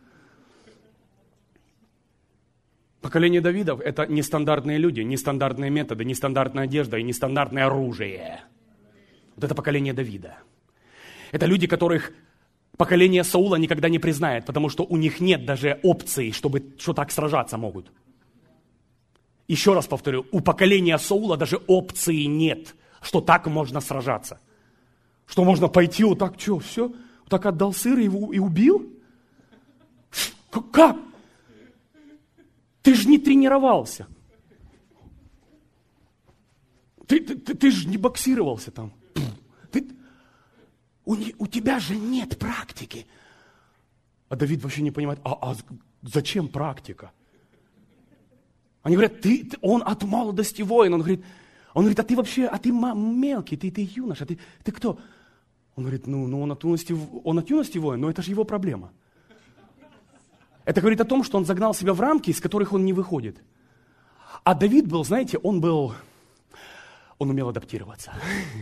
Поколение Давидов – это нестандартные люди, нестандартные методы, нестандартная одежда и нестандартное оружие. Вот это поколение Давида. Это люди, которых поколение Саула никогда не признает, потому что у них нет даже опции, чтобы что так сражаться могут. Еще раз повторю, у поколения Саула даже опции нет, что так можно сражаться. Что можно пойти вот так, что, все, вот так отдал сыр и, и убил? Как? Ты же не тренировался. Ты, ты, ты, ты же не боксировался там. Ты, у, не, у тебя же нет практики. А Давид вообще не понимает, а, а зачем практика? Они говорят, ты, ты, он от молодости воин. Он говорит, он говорит, а ты вообще, а ты мелкий, ты, ты юноша, ты, ты кто? Он говорит, ну, ну он, от юности, он от юности воин, но это же его проблема. Это говорит о том, что он загнал себя в рамки, из которых он не выходит. А Давид был, знаете, он был, он умел адаптироваться.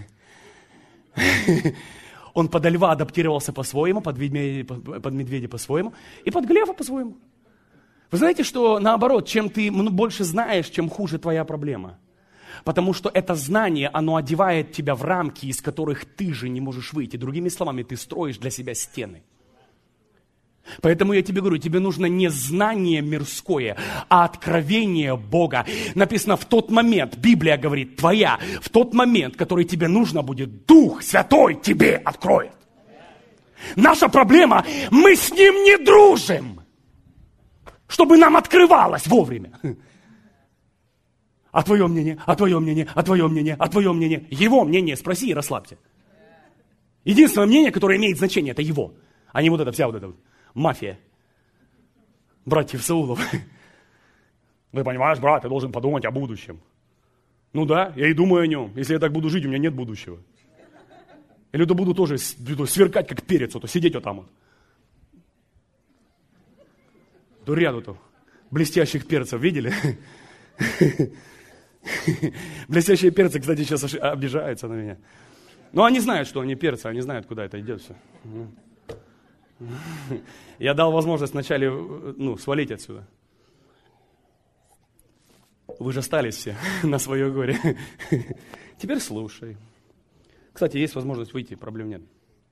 Он под льва адаптировался по-своему, под медведя, под медведя по-своему, и под Голиафа по-своему. Вы знаете, что наоборот, чем ты больше знаешь, чем хуже твоя проблема. Потому что это знание, оно одевает тебя в рамки, из которых ты же не можешь выйти. Другими словами, ты строишь для себя стены. Поэтому я тебе говорю, тебе нужно не знание мирское, а откровение Бога. Написано, в тот момент, Библия говорит, твоя, в тот момент, который тебе нужно будет, Дух Святой тебе откроет. Наша проблема, мы с Ним не дружим, чтобы нам открывалось вовремя. А твое мнение, а твое мнение, а твое мнение, а твое мнение. Его мнение спроси и расслабься. Единственное мнение, которое имеет значение, это его, а не вот эта вся вот эта вот мафия братьев Саулов. Вы понимаешь, брат, я должен подумать о будущем. Ну да, я и думаю о нем. Если я так буду жить, у меня нет будущего. Или то буду тоже сверкать, как перец, то сидеть вот там вот. То ряду-то блестящих перцев видели? Блестящие перцы, кстати, сейчас обижаются на меня. Но они знают, что они перцы, они знают, куда это идет все. Я дал возможность вначале, ну, свалить отсюда. Вы же остались все на свое горе. Теперь слушай. Кстати, есть возможность выйти, проблем нет.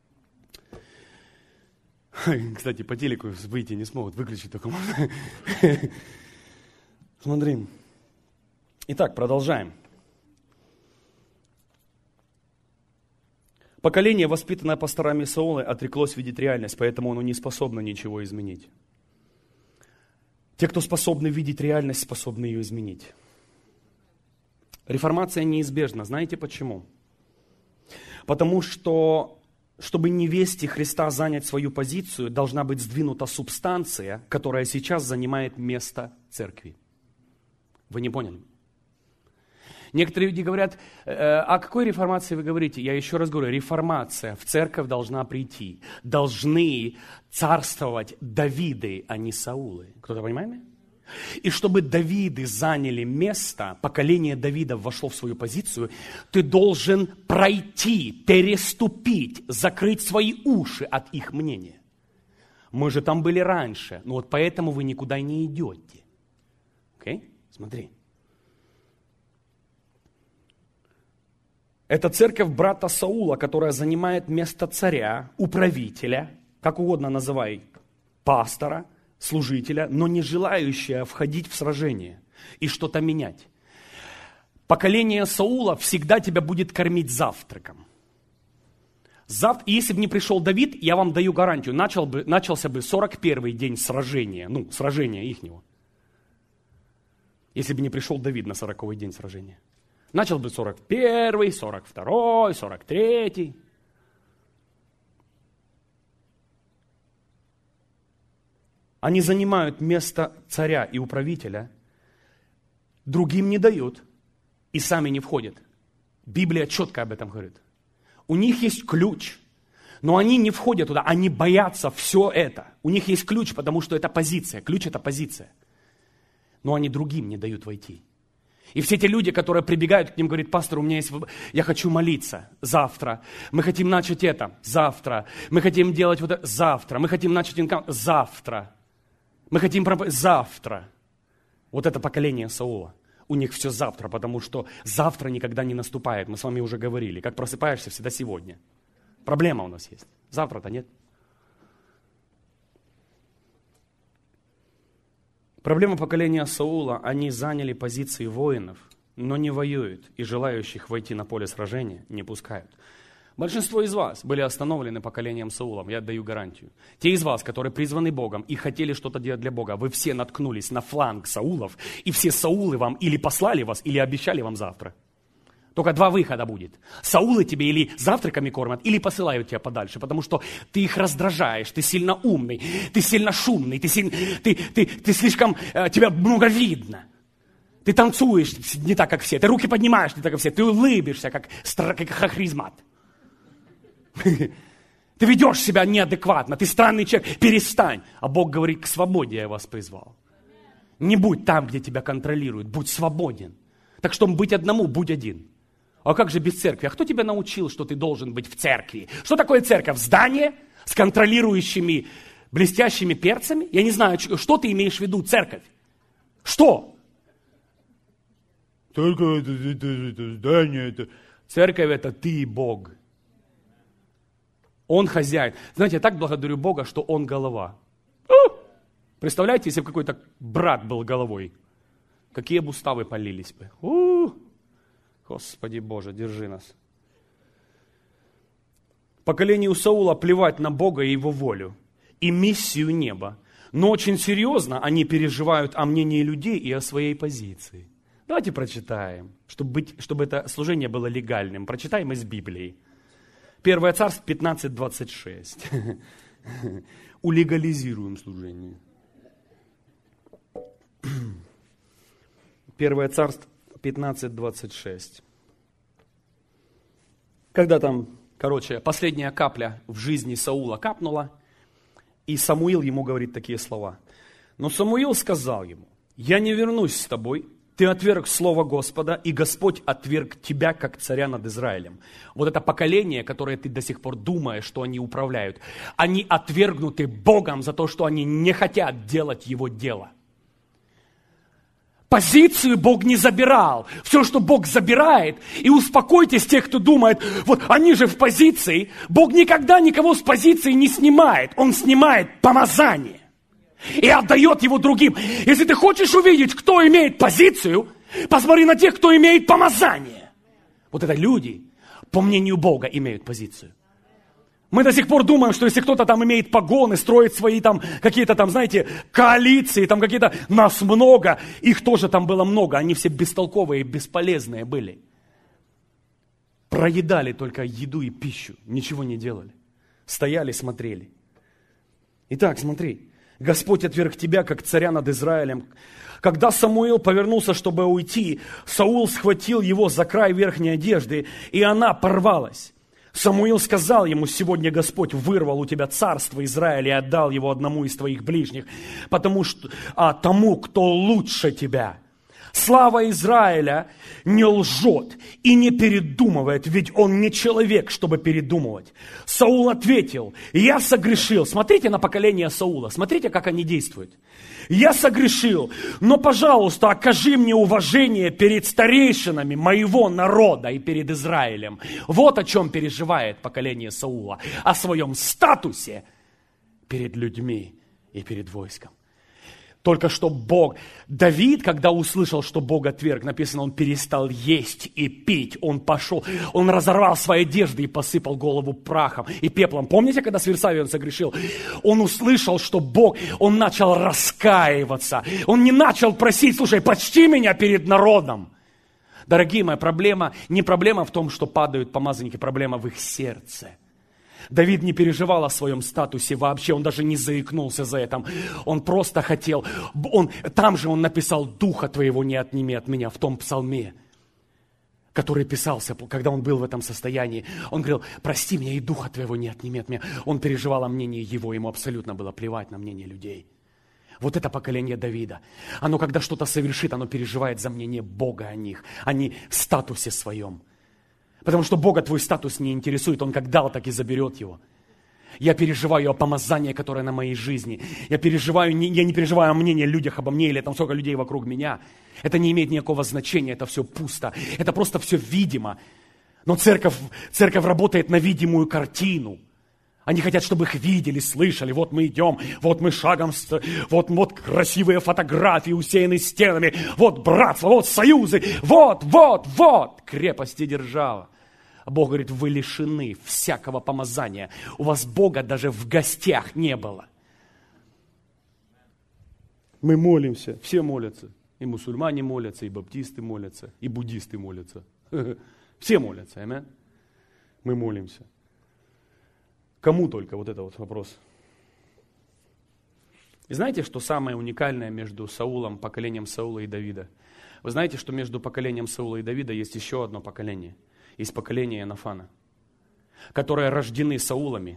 Кстати, по телеку выйти не смогут, выключить только можно. Смотри. Итак, продолжаем. Поколение, воспитанное пасторами Саула, отреклось видеть реальность, поэтому оно не способно ничего изменить. Те, кто способны видеть реальность, способны ее изменить. Реформация неизбежна. Знаете почему? Потому что, чтобы невесте Христа занять свою позицию, должна быть сдвинута субстанция, которая сейчас занимает место церкви. Вы не поняли? Некоторые люди говорят, о какой реформации вы говорите? Я еще раз говорю, реформация в церковь должна прийти. Должны царствовать Давиды, а не Саулы. Кто-то понимает меня? И чтобы Давиды заняли место, поколение Давида вошло в свою позицию, ты должен пройти, переступить, закрыть свои уши от их мнения. Мы же там были раньше, но вот поэтому вы никуда не идете. Окей? Смотри. Это церковь брата Саула, которая занимает место царя, управителя, как угодно называй, пастора, служителя, но не желающая входить в сражение и что-то менять. Поколение Саула всегда тебя будет кормить завтраком. Завтра, если бы не пришел Давид, я вам даю гарантию, начал бы, начался бы сорок первый день сражения, ну, сражения ихнего. Если бы не пришел Давид на сороковой день сражения. Начал бы сорок первый, сорок второй, сорок третий. Они занимают место царя и управителя, другим не дают и сами не входят. Библия четко об этом говорит. У них есть ключ, но они не входят туда, они боятся все это. У них есть ключ, потому что это позиция, ключ это позиция. Но они другим не дают войти. И все те люди, которые прибегают к ним, говорят, пастор, у меня есть, я хочу молиться завтра, мы хотим начать это завтра, мы хотим делать вот это завтра, мы хотим начать инкам завтра. Мы хотим проповедовать завтра. Вот это поколение Саула. У них все завтра, потому что завтра никогда не наступает. Мы с вами уже говорили. Как просыпаешься, всегда сегодня. Проблема у нас есть. Завтра-то нет. Проблема поколения Саула. Они заняли позиции воинов, но не воюют. И желающих войти на поле сражения не пускают. Большинство из вас были остановлены поколением Саулом, я даю гарантию. Те из вас, которые призваны Богом и хотели что-то делать для Бога, вы все наткнулись на фланг Саулов, и все Саулы вам или послали вас, или обещали вам завтра. Только два выхода будет. Саулы тебе или завтраками кормят, или посылают тебя подальше, потому что ты их раздражаешь, ты сильно умный, ты сильно шумный, ты, сильно, ты, ты, ты слишком, э, тебя много видно. Ты танцуешь не так, как все, ты руки поднимаешь не так, как все, ты улыбишься, как, как харизмат. Ты ведешь себя неадекватно, ты странный человек, перестань. А Бог говорит, к свободе я вас призвал. Не будь там, где тебя контролируют, будь свободен. Так чтобы быть одному, будь один. А как же без церкви? А кто тебя научил, что ты должен быть в церкви? Что такое церковь? Здание с контролирующими блестящими перцами? Я не знаю, что ты имеешь в виду, церковь? Что? Церковь это, это, это здание, это... Церковь это ты и Бог. Он хозяин. Знаете, я так благодарю Бога, что Он голова. Представляете, если бы какой-то брат был головой, какие бы уставы полились бы. У-у-у. Господи Боже, держи нас. Поколению Саула плевать на Бога и Его волю, и миссию неба. Но очень серьезно они переживают о мнении людей и о своей позиции. Давайте прочитаем, чтобы, быть, чтобы это служение было легальным. Прочитаем из Библии. Первое Царство пятнадцать двадцать шесть. Улегализируем служение. Первое Царство пятнадцать двадцать шесть. Когда там, короче, последняя капля в жизни Саула капнула, и Самуил ему говорит такие слова. Но Самуил сказал ему, я не вернусь с тобой, ты отверг слово Господа, и Господь отверг тебя, как царя над Израилем. Вот это поколение, которое ты до сих пор думаешь, что они управляют, они отвергнуты Богом за то, что они не хотят делать Его дело. Позицию Бог не забирал. Все, что Бог забирает, и успокойтесь тех, кто думает, вот они же в позиции. Бог никогда никого с позиции не снимает. Он снимает помазание и отдает его другим. Если ты хочешь увидеть, кто имеет позицию, посмотри на тех, кто имеет помазание. Вот это люди, по мнению Бога, имеют позицию. Мы до сих пор думаем, что если кто-то там имеет погоны, строит свои там какие-то там, знаете, коалиции, там какие-то, нас много, их тоже там было много, они все бестолковые и бесполезные были. Проедали только еду и пищу, ничего не делали. Стояли, смотрели. Итак, смотри, Господь отверг тебя, как царя над Израилем. Когда Самуил повернулся, чтобы уйти, Саул схватил его за край верхней одежды, и она порвалась. Самуил сказал ему: сегодня Господь вырвал у тебя царство Израиля и отдал его одному из твоих ближних, потому что, а тому, кто лучше тебя. Слава Израиля не лжет и не передумывает, ведь он не человек, чтобы передумывать. Саул ответил: я согрешил. Смотрите на поколение Саула, смотрите, как они действуют. Я согрешил, но, пожалуйста, окажи мне уважение перед старейшинами моего народа и перед Израилем. Вот о чем переживает поколение Саула, о своем статусе перед людьми и перед войском. Только что Бог, Давид, когда услышал, что Бог отверг, написано, он перестал есть и пить, он пошел, он разорвал свои одежды и посыпал голову прахом и пеплом. Помните, когда с Версавией он согрешил? Он услышал, что Бог, он начал раскаиваться, он не начал просить: слушай, почти меня перед народом. Дорогие мои, проблема, не проблема в том, что падают помазанники, проблема в их сердце. Давид не переживал о своем статусе вообще, он даже не заикнулся за это. Он просто хотел, он, там же он написал: «Духа твоего не отними от меня», в том псалме, который писался, когда он был в этом состоянии. Он говорил: прости меня и духа твоего не отними от меня. Он переживал о мнении его, ему абсолютно было плевать на мнение людей. Вот это поколение Давида. Оно, когда что-то совершит, оно переживает за мнение Бога о них, а не в статусе своем. Потому что Бога твой статус не интересует, Он как дал, так и заберет его. Я переживаю о помазании, которое на моей жизни. Я переживаю, я не переживаю о мнении людях обо мне, или там сколько людей вокруг меня. Это не имеет никакого значения, это все пусто. Это просто все видимо. Но церковь, церковь работает на видимую картину. Они хотят, чтобы их видели, слышали. Вот мы идем, вот мы шагом, вот, вот красивые фотографии, усеянные стенами, вот братство, вот союзы, вот, вот, вот, крепость и держава. Бог говорит: вы лишены всякого помазания. У вас Бога даже в гостях не было. Мы молимся, все молятся. И мусульмане молятся, и баптисты молятся, и буддисты молятся. Все молятся, аминь. Мы молимся. Кому только вот это вот вопрос. И знаете, что самое уникальное между Саулом, поколением Саула и Давида? Вы знаете, что между поколением Саула и Давида есть еще одно поколение. Есть поколение Иоаннафана, которые рождены Саулами,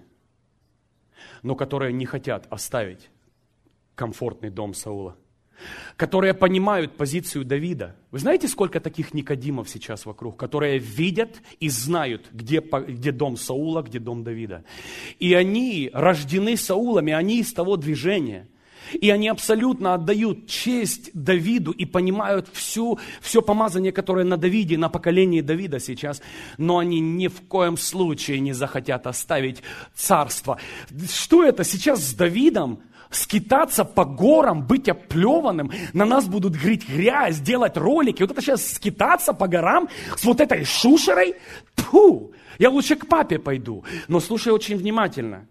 но которые не хотят оставить комфортный дом Саула. Которые понимают позицию Давида. Вы знаете, сколько таких Никодимов сейчас вокруг, которые видят и знают, где, где дом Саула, где дом Давида. И они рождены Саулами, они из того движения. И они абсолютно отдают честь Давиду и понимают всю, все помазание, которое на Давиде, на поколении Давида сейчас. Но они ни в коем случае не захотят оставить царство. Что это сейчас с Давидом? Скитаться по горам, быть оплеванным, на нас будут греть грязь, делать ролики. Вот это сейчас скитаться по горам с вот этой шушерой? Тьфу, я лучше к папе пойду. Но слушай очень внимательно.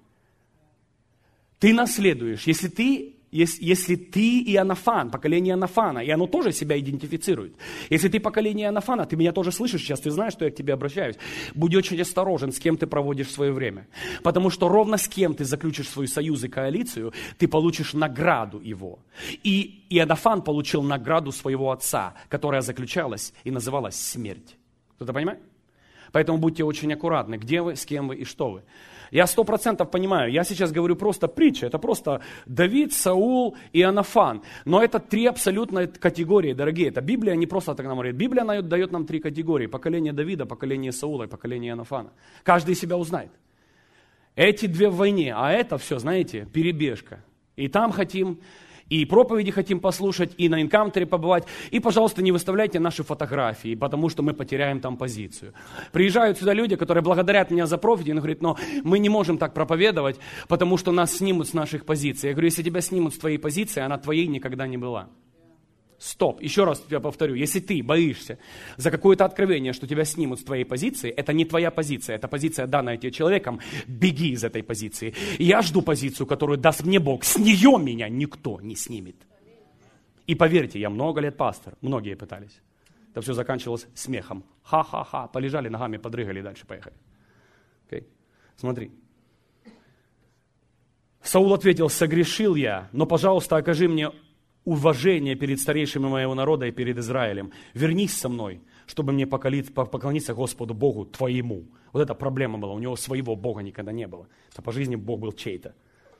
Ты наследуешь, если ты, если, если ты Иоаннафан, поколение Иоаннафана, и оно тоже себя идентифицирует. Если ты поколение Иоаннафана, ты меня тоже слышишь сейчас, ты знаешь, что я к тебе обращаюсь. Будь очень осторожен, с кем ты проводишь свое время. Потому что ровно с кем ты заключишь свой союз и коалицию, ты получишь награду его. И Иоаннафан получил награду своего отца, которая заключалась и называлась смерть. Кто-то понимает? Поэтому будьте очень аккуратны, где вы, с кем вы и что вы. Я сто процентов понимаю, я сейчас говорю просто притча, это просто Давид, Саул и Иоаннафан. Но это три абсолютно категории, дорогие. Это Библия не просто так нам говорит. Библия она дает нам три категории. Поколение Давида, поколение Саула и поколение Иоаннафана. Каждый себя узнает. Эти две в войне, а это все, знаете, перебежка. И там хотим, и проповеди хотим послушать, и на энкаунтере побывать. И, пожалуйста, не выставляйте наши фотографии, потому что мы потеряем там позицию. Приезжают сюда люди, которые благодарят меня за проповеди, и говорят: но мы не можем так проповедовать, потому что нас снимут с наших позиций. Я говорю: если тебя снимут с твоей позиции, она твоей никогда не была. Стоп, еще раз тебя повторю, если ты боишься за какое-то откровение, что тебя снимут с твоей позиции, это не твоя позиция, это позиция, данная тебе человеком, беги из этой позиции. И я жду позицию, которую даст мне Бог, с нее меня никто не снимет. И поверьте, я много лет пастор, многие пытались. Это все заканчивалось смехом. Ха-ха-ха, полежали ногами, подрыгали и дальше поехали. Okay? Смотри. Саул ответил: согрешил я, но, пожалуйста, окажи мне уважение перед старейшими моего народа и перед Израилем. Вернись со мной, чтобы мне поклониться Господу Богу твоему. Вот эта проблема была, у него своего Бога никогда не было. А по жизни Бог был чей-то.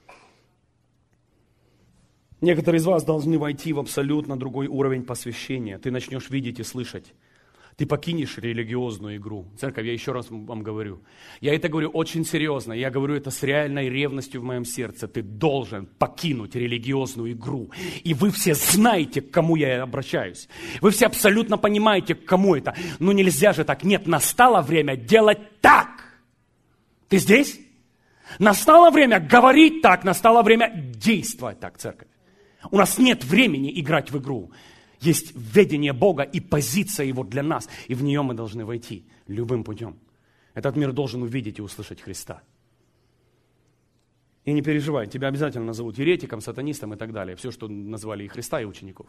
Некоторые из вас должны войти в абсолютно другой уровень посвящения. Ты начнешь видеть и слышать. Ты покинешь религиозную игру. Церковь, я еще раз вам говорю. Я это говорю очень серьезно. Я говорю это с реальной ревностью в моем сердце. Ты должен покинуть религиозную игру. И вы все знаете, к кому я обращаюсь. Вы все абсолютно понимаете, к кому это. Но нельзя же так. Нет, настало время делать так. Ты здесь? Настало время говорить так. Настало время действовать так, церковь. У нас нет времени играть в игру. Есть ведение Бога и позиция Его для нас. И в нее мы должны войти любым путем. Этот мир должен увидеть и услышать Христа. И не переживай, тебя обязательно назовут еретиком, сатанистом и так далее. Все, что назвали и Христа, и учеников.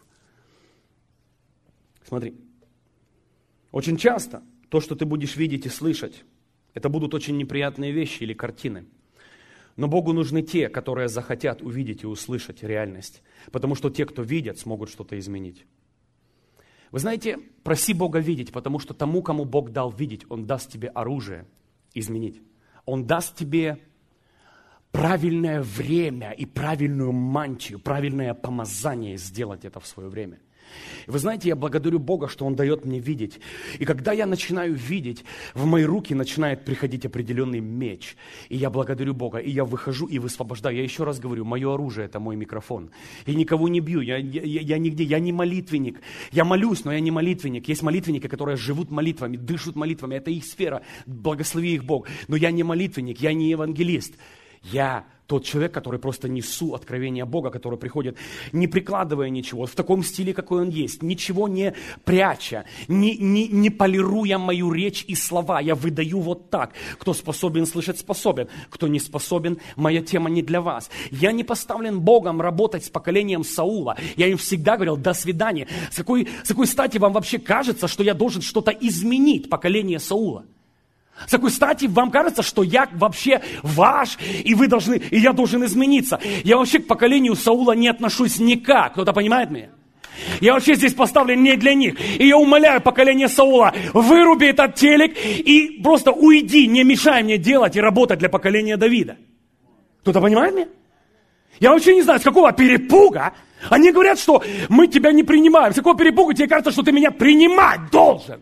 Смотри. Очень часто то, что ты будешь видеть и слышать, это будут очень неприятные вещи или картины. Но Богу нужны те, которые захотят увидеть и услышать реальность. Потому что те, кто видят, смогут что-то изменить. Вы знаете, проси Бога видеть, потому что тому, кому Бог дал видеть, Он даст тебе оружие изменить. Он даст тебе правильное время и правильную мантию, правильное помазание сделать это в свое время. Вы знаете, я благодарю Бога, что Он дает мне видеть. И когда я начинаю видеть, в мои руки начинает приходить определенный меч. И я благодарю Бога, и я выхожу и высвобождаю. Я еще раз говорю, мое оружие – это мой микрофон. Я никого не бью, я, я, я нигде, я не молитвенник. Я молюсь, но я не молитвенник. Есть молитвенники, которые живут молитвами, дышат молитвами. Это их сфера, благослови их Бог. Но я не молитвенник, я не евангелист. Я тот человек, который просто несу откровение Бога, который приходит, не прикладывая ничего, в таком стиле, какой он есть, ничего не пряча, не, не, не полируя мою речь и слова. Я выдаю вот так. Кто способен слышать, способен. Кто не способен, моя тема не для вас. Я не поставлен Богом работать с поколением Саула. Я им всегда говорил: до свидания. С какой, с какой стати вам вообще кажется, что я должен что-то изменить поколение Саула? С какой стати вам кажется, что я вообще ваш, и вы должны, и я должен измениться? Я вообще к поколению Саула не отношусь никак. Кто-то понимает меня? Я вообще здесь поставлен не для них. И я умоляю поколение Саула: выруби этот телек и просто уйди, не мешай мне делать и работать для поколения Давида. Кто-то понимает меня? Я вообще не знаю, с какого перепуга они говорят, что мы тебя не принимаем. С какого перепуга тебе кажется, что ты меня принимать должен?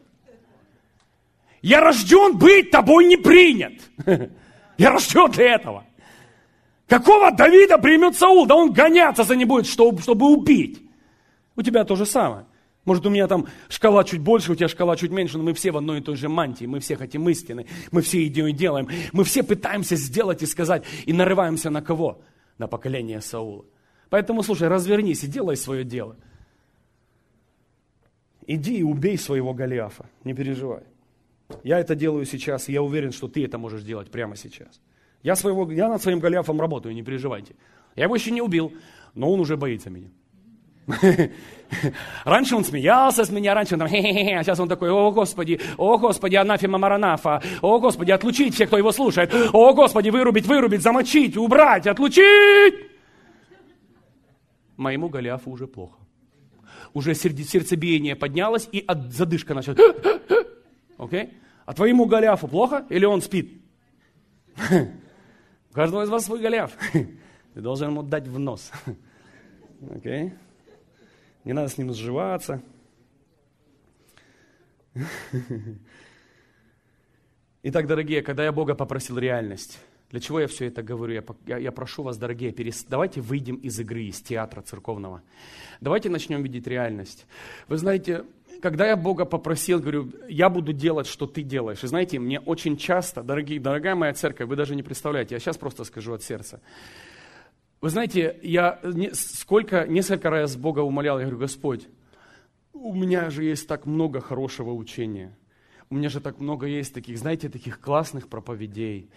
Я рожден быть тобой не принят. Я рожден для этого. Какого Давида примет Саул? Да он гоняться за ним будет, чтобы убить. У тебя то же самое. Может, у меня там шкала чуть больше, у тебя шкала чуть меньше, но мы все в одной и той же мантии. Мы все хотим истины. Мы все идем и делаем. Мы все пытаемся сделать и сказать. И нарываемся на кого? На поколение Саула. Поэтому, слушай, развернись и делай свое дело. Иди и убей своего Голиафа. Не переживай. Я это делаю сейчас, и я уверен, что ты это можешь делать прямо сейчас. Я, своего, я над своим Голиафом работаю, не переживайте. Я его еще не убил, но он уже боится меня. Раньше он смеялся с меня, раньше он там, хе-хе-хе, а сейчас он такой: о Господи, о Господи, анафема маранафа, о Господи, отлучить всех, кто его слушает, о Господи, вырубить, вырубить, замочить, убрать, отлучить. Моему Голиафу уже плохо. Уже сердцебиение поднялось, и от задышка начала. Окей? Okay? А твоему Голиафу плохо или он спит? У каждого из вас свой Голиаф. Ты должен ему дать в нос. Окей? Okay? Не надо с ним сживаться. Итак, дорогие, когда я Бога попросил реальность, для чего я все это говорю? Я, я, я прошу вас, дорогие, перес... давайте выйдем из игры, из театра церковного. Давайте начнем видеть реальность. Вы знаете, когда я Бога попросил, говорю, я буду делать, что ты делаешь. И знаете, мне очень часто, дорогие, дорогая моя церковь, вы даже не представляете, я сейчас просто скажу от сердца. Вы знаете, я не, сколько, несколько раз Бога умолял, я говорю: Господь, у меня же есть так много хорошего учения. У меня же так много есть таких, знаете, таких классных проповедей,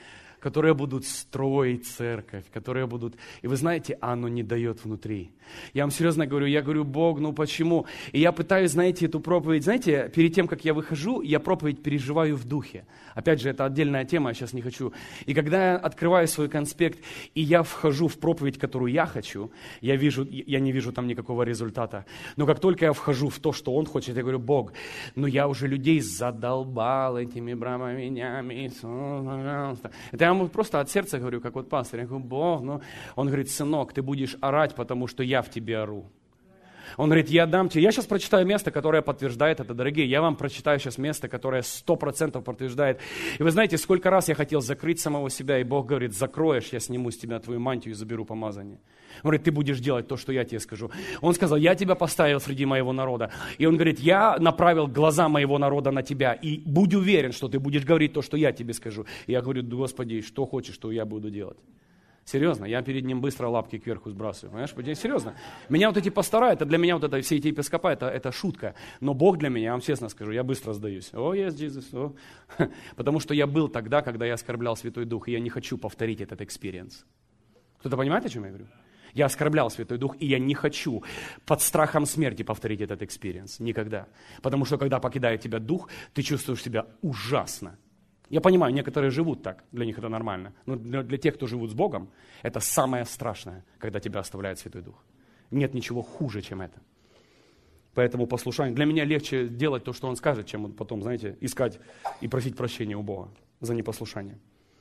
которые будут строить церковь, которые будут... И вы знаете, оно не дает внутри. Я вам серьезно говорю, я говорю, Бог, ну почему? И я пытаюсь, знаете, эту проповедь, знаете, перед тем, как я выхожу, я проповедь переживаю в духе. Опять же, это отдельная тема, я сейчас не хочу. И когда я открываю свой конспект, и я вхожу в проповедь, которую я хочу, я вижу, я не вижу там никакого результата. Но как только я вхожу в то, что Он хочет, я говорю, Бог, ну я уже людей задолбал этими брамовинями, пожалуйста. Это я ему просто от сердца говорю, как вот пастор. Я говорю, Бог, ну... Он говорит, сынок, ты будешь орать, потому что я в тебе ору. Он говорит, я дам тебе... Я сейчас прочитаю место, которое подтверждает это, дорогие. Я вам прочитаю сейчас место, которое сто процентов подтверждает. И вы знаете, сколько раз я хотел закрыть самого себя, и Бог говорит, закроешь, я сниму с тебя твою мантию и заберу помазание. Он говорит, ты будешь делать то, что я тебе скажу. Он сказал, я тебя поставил среди моего народа. И он говорит, я направил глаза моего народа на тебя. И будь уверен, что ты будешь говорить то, что я тебе скажу. И я говорю, Господи, что хочешь, что я буду делать. Серьезно, я перед ним быстро лапки кверху сбрасываю. Понимаешь, серьезно. Меня вот эти пастора, это для меня вот это, все эти епископа, это, это шутка. Но Бог для меня, я вам честно скажу, я быстро сдаюсь. О, yes, Jesus, о. Потому что я был тогда, когда я оскорблял Святой Дух, и я не хочу повторить этот экспириенс. Кто-то понимает, о чем я говорю? Я оскорблял Святой Дух, и я не хочу под страхом смерти повторить этот экспириенс. Никогда. Потому что когда покидает тебя Дух, ты чувствуешь себя ужасно. Я понимаю, некоторые живут так, для них это нормально. Но для, для тех, кто живут с Богом, это самое страшное, когда тебя оставляет Святой Дух. Нет ничего хуже, чем это. Поэтому послушание. Для меня легче делать то, что Он скажет, чем потом, знаете, искать и просить прощения у Бога за непослушание.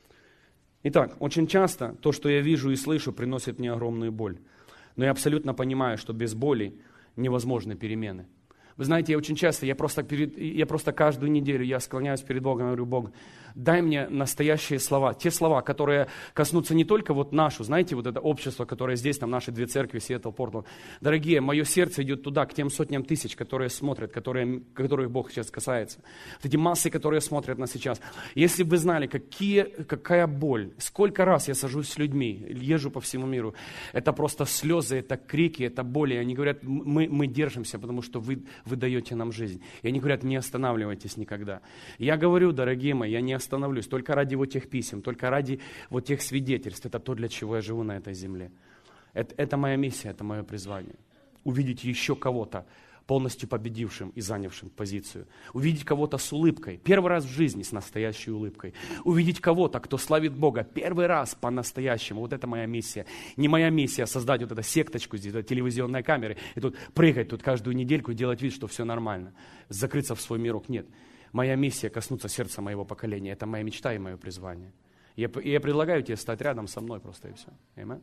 Итак, очень часто то, что я вижу и слышу, приносит мне огромную боль. Но я абсолютно понимаю, что без боли невозможны перемены. Вы знаете, я очень часто, я просто, перед, я просто каждую неделю я склоняюсь перед Богом и говорю, Бог, дай мне настоящие слова, те слова, которые коснутся не только вот нашу, знаете, вот это общество, которое здесь, там наши две церкви, Сиэтл, Портленд. Дорогие, мое сердце идет туда, к тем сотням тысяч, которые смотрят, которые, которых Бог сейчас касается. Вот эти массы, которые смотрят нас сейчас. Если бы вы знали, какие, какая боль, сколько раз я сажусь с людьми, езжу по всему миру, это просто слезы, это крики, это боли. Они говорят, мы, мы держимся, потому что вы... Вы даете нам жизнь. И они говорят, не останавливайтесь никогда. Я говорю, дорогие мои, я не остановлюсь только ради вот тех писем, только ради вот тех свидетельств. Это то, для чего я живу на этой земле. Это, это моя миссия, это мое призвание. Увидеть еще кого-то полностью победившим и занявшим позицию. Увидеть кого-то с улыбкой, первый раз в жизни с настоящей улыбкой. Увидеть кого-то, кто славит Бога, первый раз по-настоящему. Вот это моя миссия. Не моя миссия создать вот эту секточку здесь, вот, телевизионные камеры, и тут прыгать тут каждую недельку и делать вид, что все нормально. Закрыться в свой мирок. Нет. Моя миссия коснуться сердца моего поколения. Это моя мечта и мое призвание. Я, я предлагаю тебе стать рядом со мной просто и все. Amen?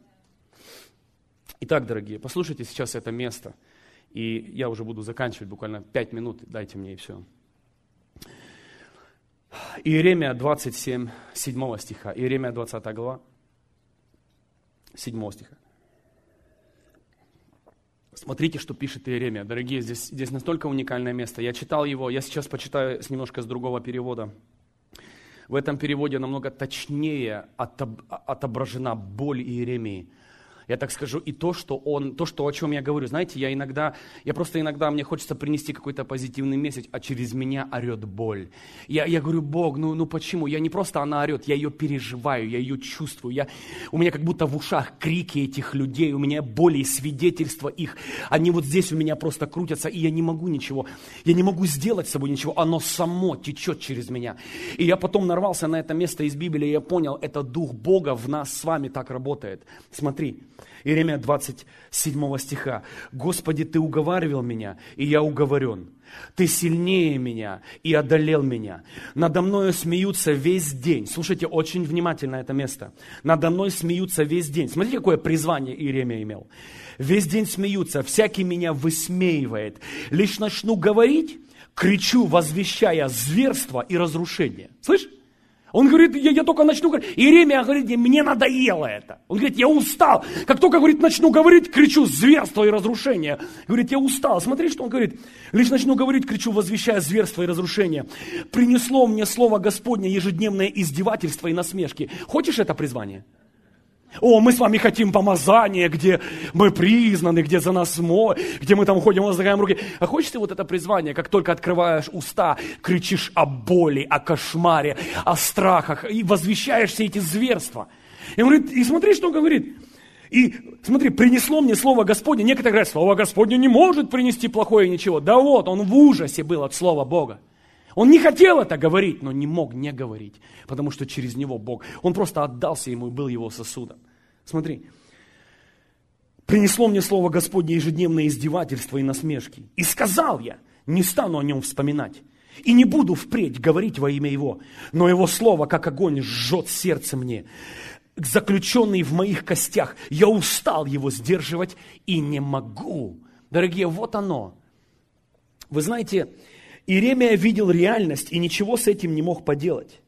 Итак, дорогие, послушайте сейчас это место. И я уже буду заканчивать, буквально пять минут, дайте мне и все. Иеремия двадцать семь, седьмого стиха. Иеремия двадцатая глава, седьмого стиха. Смотрите, что пишет Иеремия. Дорогие, здесь, здесь настолько уникальное место. Я читал его, я сейчас почитаю с немножко с другого перевода. В этом переводе намного точнее отображена боль Иеремии. Я так скажу, и то, что он, то, что, о чем я говорю. Знаете, я иногда, я просто иногда, мне хочется принести какой-то позитивный месседж, а через меня орет боль. Я, я говорю, Бог, ну, ну почему? Я не просто она орет, я ее переживаю, я ее чувствую. Я, у меня как будто в ушах крики этих людей, у меня боли и свидетельства их. Они вот здесь у меня просто крутятся, и я не могу ничего, я не могу сделать с собой ничего, оно само течет через меня. И я потом нарвался на это место из Библии, и я понял, это Дух Бога в нас с вами так работает. Смотри. Иеремия двадцать седьмого стиха. «Господи, Ты уговаривал меня, и я уговорен. Ты сильнее меня и одолел меня. Надо мною смеются весь день». Слушайте, очень внимательно это место. «Надо мной смеются весь день». Смотрите, какое призвание Иеремия имел. «Весь день смеются, всякий меня высмеивает. Лишь начну говорить, кричу, возвещая зверство и разрушение». Слышь? Он говорит, я, я только начну говорить. Иеремия говорит, мне надоело это. Он говорит, я устал. Как только, говорит, начну говорить, кричу зверство и разрушение. Говорит, я устал. Смотри, что он говорит. Лишь начну говорить, кричу, возвещая зверство и разрушение. Принесло мне слово Господне ежедневное издевательство и насмешки. Хочешь это призвание? О, мы с вами хотим помазания, где мы признаны, где за нас мо, где мы там ходим, возлагаем руки. А хочешь ты вот это призвание, как только открываешь уста, кричишь о боли, о кошмаре, о страхах и возвещаешь все эти зверства. И, он говорит, и смотри, что он говорит. И смотри, принесло мне слово Господне. Некоторые говорят, слово Господне не может принести плохое ничего. Да вот, он в ужасе был от слова Бога. Он не хотел это говорить, но не мог не говорить, потому что через него Бог, он просто отдался ему и был его сосудом. Смотри, принесло мне слово Господне ежедневное издевательство и насмешки. И сказал я, не стану о нем вспоминать. И не буду впредь говорить во имя его, но его слово, как огонь, жжет сердце мне. Заключенный в моих костях, я устал его сдерживать и не могу. Дорогие, вот оно. Вы знаете, Иеремия видел реальность и ничего с этим не мог поделать.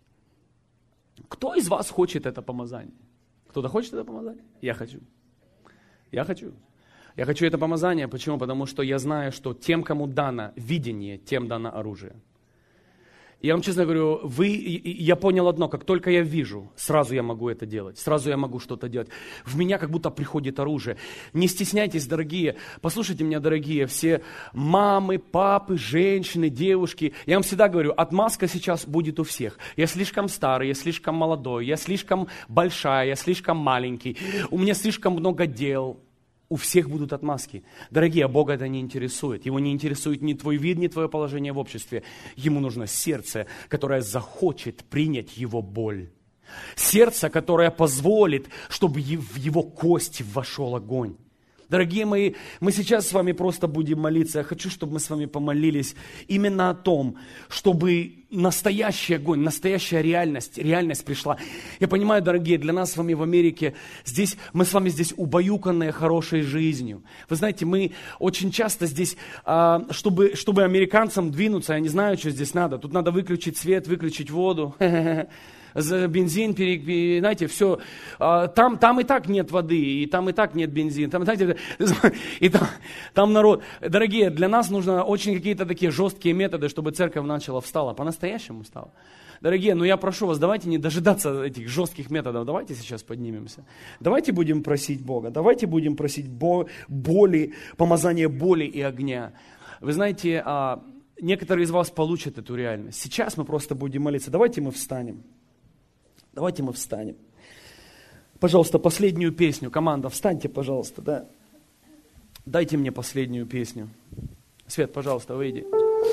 Кто из вас хочет это помазание? Кто-то хочет это помазание? Я хочу. Я хочу. Я хочу это помазание. Почему? Потому что я знаю, что тем, кому дано видение, тем дано оружие. Я вам честно говорю, вы, я понял одно, как только я вижу, сразу я могу это делать, сразу я могу что-то делать. В меня как будто приходит оружие. Не стесняйтесь, дорогие, послушайте меня, дорогие, все мамы, папы, женщины, девушки. Я вам всегда говорю, отмазка сейчас будет у всех. Я слишком старый, я слишком молодой, я слишком большая, я слишком маленький, у меня слишком много дел. У всех будут отмазки. Дорогие, Бога это не интересует. Его не интересует ни твой вид, ни твое положение в обществе. Ему нужно сердце, которое захочет принять его боль. Сердце, которое позволит, чтобы в его кости вошел огонь. Дорогие мои, мы сейчас с вами просто будем молиться. Я хочу, чтобы мы с вами помолились именно о том, чтобы настоящий огонь, настоящая реальность, реальность пришла. Я понимаю, дорогие, для нас с вами в Америке, здесь, мы с вами здесь убаюканные хорошей жизнью. Вы знаете, мы очень часто здесь, чтобы, чтобы американцам двинуться, я не знаю, что здесь надо. Тут надо выключить свет, выключить воду. За бензин, пере, знаете, все, там, там и так нет воды, и там и так нет бензина, там, знаете, и там, там народ. Дорогие, для нас нужно очень какие-то такие жесткие методы, чтобы церковь начала встала, по-настоящему встала. Дорогие, ну я прошу вас, давайте не дожидаться этих жестких методов, давайте сейчас поднимемся. Давайте будем просить Бога, давайте будем просить бо- боли, помазания боли и огня. Вы знаете, некоторые из вас получат эту реальность. Сейчас мы просто будем молиться. Давайте мы встанем. Давайте мы встанем. Пожалуйста, последнюю песню. Команда, встаньте, пожалуйста, да. Дайте мне последнюю песню. Свет, пожалуйста, выйди.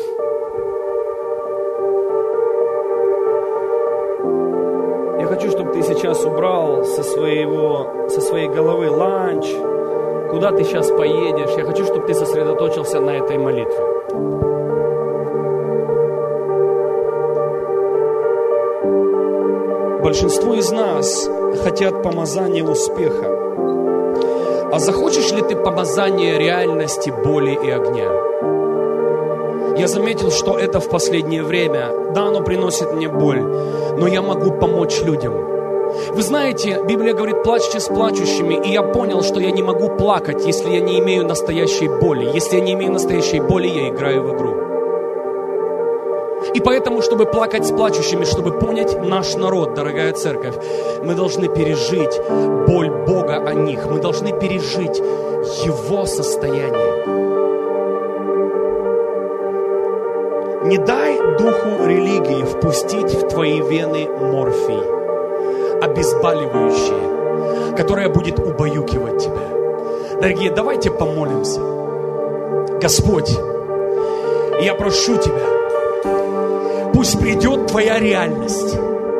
Я хочу, чтобы ты сейчас убрал со, своего, со своей головы ланч, куда ты сейчас поедешь. Я хочу, чтобы ты сосредоточился на этой молитве. Большинство из нас хотят помазания успеха. А захочешь ли ты помазания реальности, боли и огня? Я заметил, что это в последнее время. Да, оно приносит мне боль, но я могу помочь людям. Вы знаете, Библия говорит, плачьте с плачущими, и я понял, что я не могу плакать, если я не имею настоящей боли. Если я не имею настоящей боли, я играю в игру. И поэтому, чтобы плакать с плачущими, чтобы понять наш народ, дорогая церковь, мы должны пережить боль Бога о них. Мы должны пережить Его состояние. Не дай духу религии впустить в твои вены морфий, обезболивающее, которое будет убаюкивать тебя. Дорогие, давайте помолимся. Господь, я прошу Тебя, пусть придет Твоя реальность.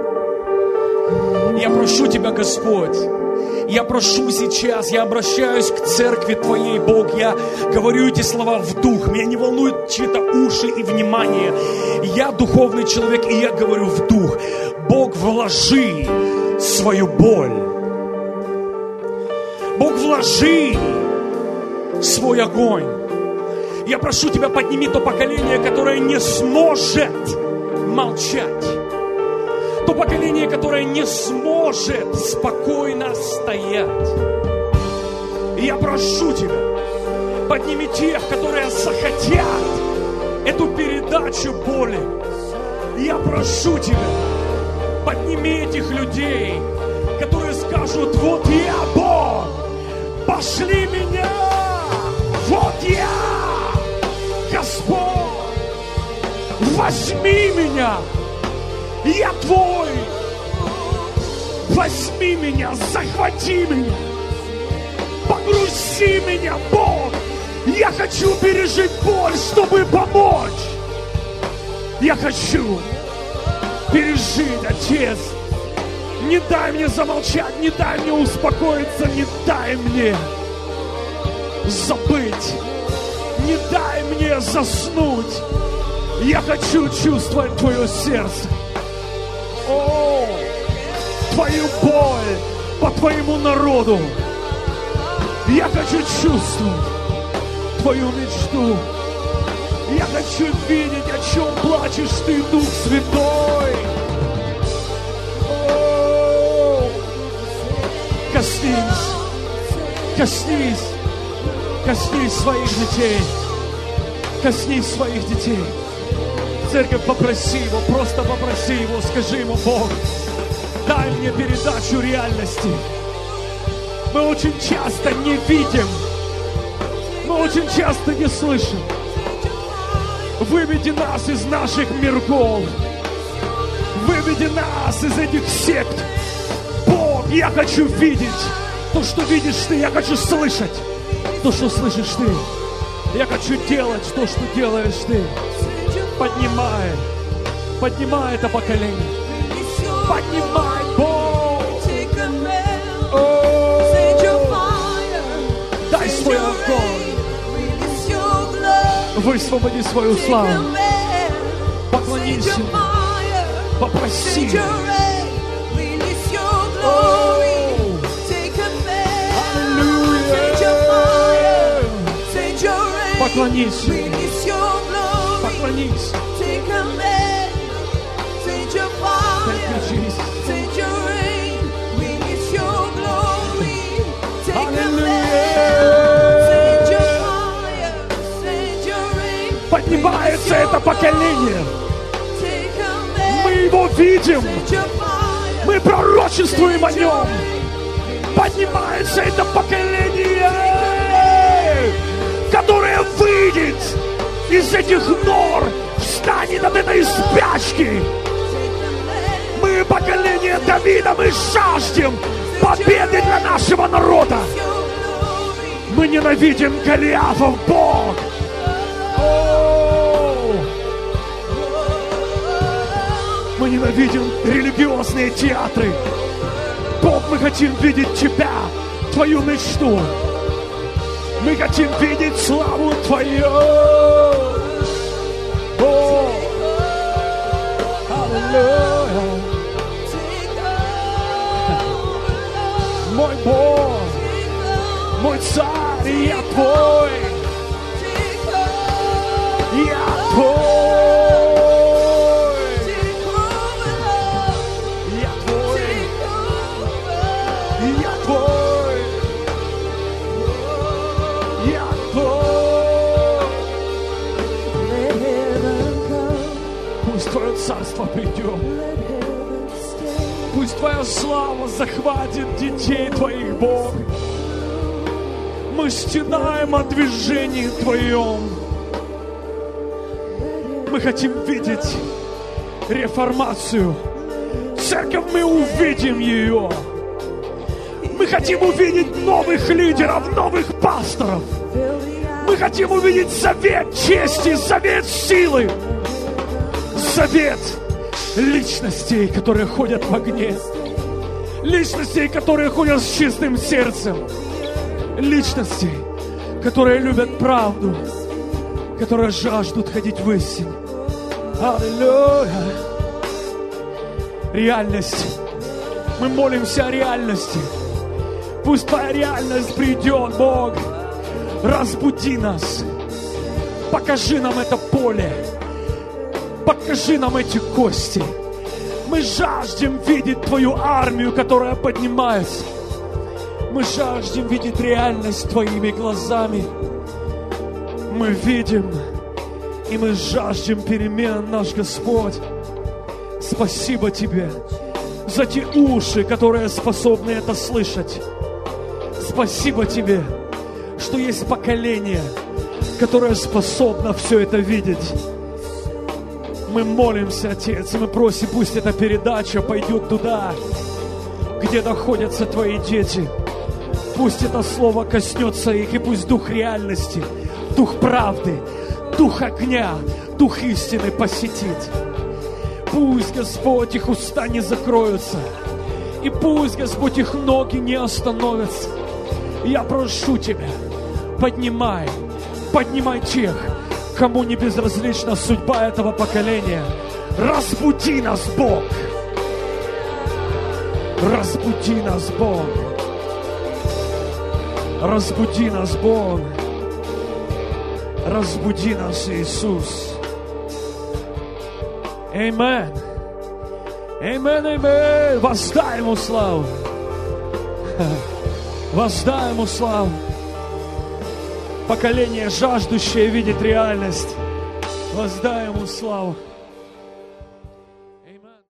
Я прошу Тебя, Господь, я прошу сейчас, я обращаюсь к церкви Твоей, Бог, я говорю эти слова в дух, меня не волнуют чьи-то уши и внимание. Я духовный человек, и я говорю в дух. Бог, вложи свою боль. Бог, вложи свой огонь. Я прошу Тебя, подними то поколение, которое не сможет молчать. То поколение, которое не сможет спокойно стоять. И я прошу Тебя, подними тех, которые захотят эту передачу боли. И я прошу Тебя, подними этих людей, которые скажут, скажут: вот я, Бог, пошли меня, вот я, Господь, возьми меня, я Твой, возьми меня, захвати меня, погрузи меня, Бог, я хочу пережить боль, чтобы помочь, я хочу пережить, Отец. Не дай мне замолчать, не дай мне успокоиться, не дай мне забыть, не дай мне заснуть. Я хочу чувствовать Твое сердце. О, Твою боль по Твоему народу. Я хочу чувствовать Твою мечту. Я хочу видеть, о чем плачешь Ты, Дух Святой. Коснись, коснись, коснись своих детей, коснись своих детей. Церковь, попроси Его, просто попроси Его, скажи Ему: Бог, дай мне передачу реальности. Мы очень часто не видим, мы очень часто не слышим. Выведи нас из наших мирков, выведи нас из этих сект. Я хочу видеть то, что видишь Ты. Я хочу слышать то, что слышишь Ты. Я хочу делать то, что делаешь Ты. Поднимай, поднимай это поколение. Поднимай, Бог. Дай свой огонь. Высвободи свою славу. Поклонись Ему. Попроси Его. Поклонись, поклонись. Поднимается это поколение. Мы его видим. Мы пророчествуем о нем. Поднимается это поколение, которое выйдет из этих нор, встанет от этой спячки. Мы поколение Давида, мы жаждем победы для нашего народа. Мы ненавидим Голиафов, Бог. О! Мы ненавидим религиозные театры. Бог, мы хотим видеть Тебя, Твою мечту. Мы хотим видеть славу Твою. О, аллилуйя. Мой Бог, мой Царь, я Твой. Я Твой. Я Твой. Я Твой. Я Твой. Пусть Твое царство придет. Пусть Твоя слава захватит детей Твоих, Бог. Мы стенаем о движении Твоем. Мы хотим видеть реформацию. Церковь, мы увидим ее. Мы хотим увидеть новых лидеров, новых пасторов. Мы хотим увидеть завет чести, завет силы, завет личностей, которые ходят в огне, личностей, которые ходят с чистым сердцем, личностей, которые любят правду, которые жаждут ходить в истине. Аллилуйя! Реальность. Мы молимся о реальности. Пусть Твоя реальность придет, Бог. Разбуди нас. Покажи нам это поле. Покажи нам эти кости. Мы жаждем видеть Твою армию, которая поднимается. Мы жаждем видеть реальность Твоими глазами. Мы видим, и мы жаждем перемен, наш Господь. Спасибо Тебе за те уши, которые способны это слышать. Спасибо Тебе, что есть поколение, которое способно все это видеть. Мы молимся, Отец, и мы просим, пусть эта передача пойдет туда, где находятся Твои дети. Пусть это слово коснется их, и пусть Дух реальности, Дух правды, Дух огня, Дух истины посетит. Пусть, Господь, их уста не закроются, и пусть, Господь, их ноги не остановятся. Я прошу Тебя, поднимай, поднимай тех, кому не безразлична судьба этого поколения. Разбуди нас, Бог! Разбуди нас, Бог! Разбуди нас, Бог! Разбуди нас, Иисус! Аминь! Аминь, аминь! Воздай Ему славу! Воздай Ему славу! Поколение, жаждущее видеть реальность, воздай Ему славу!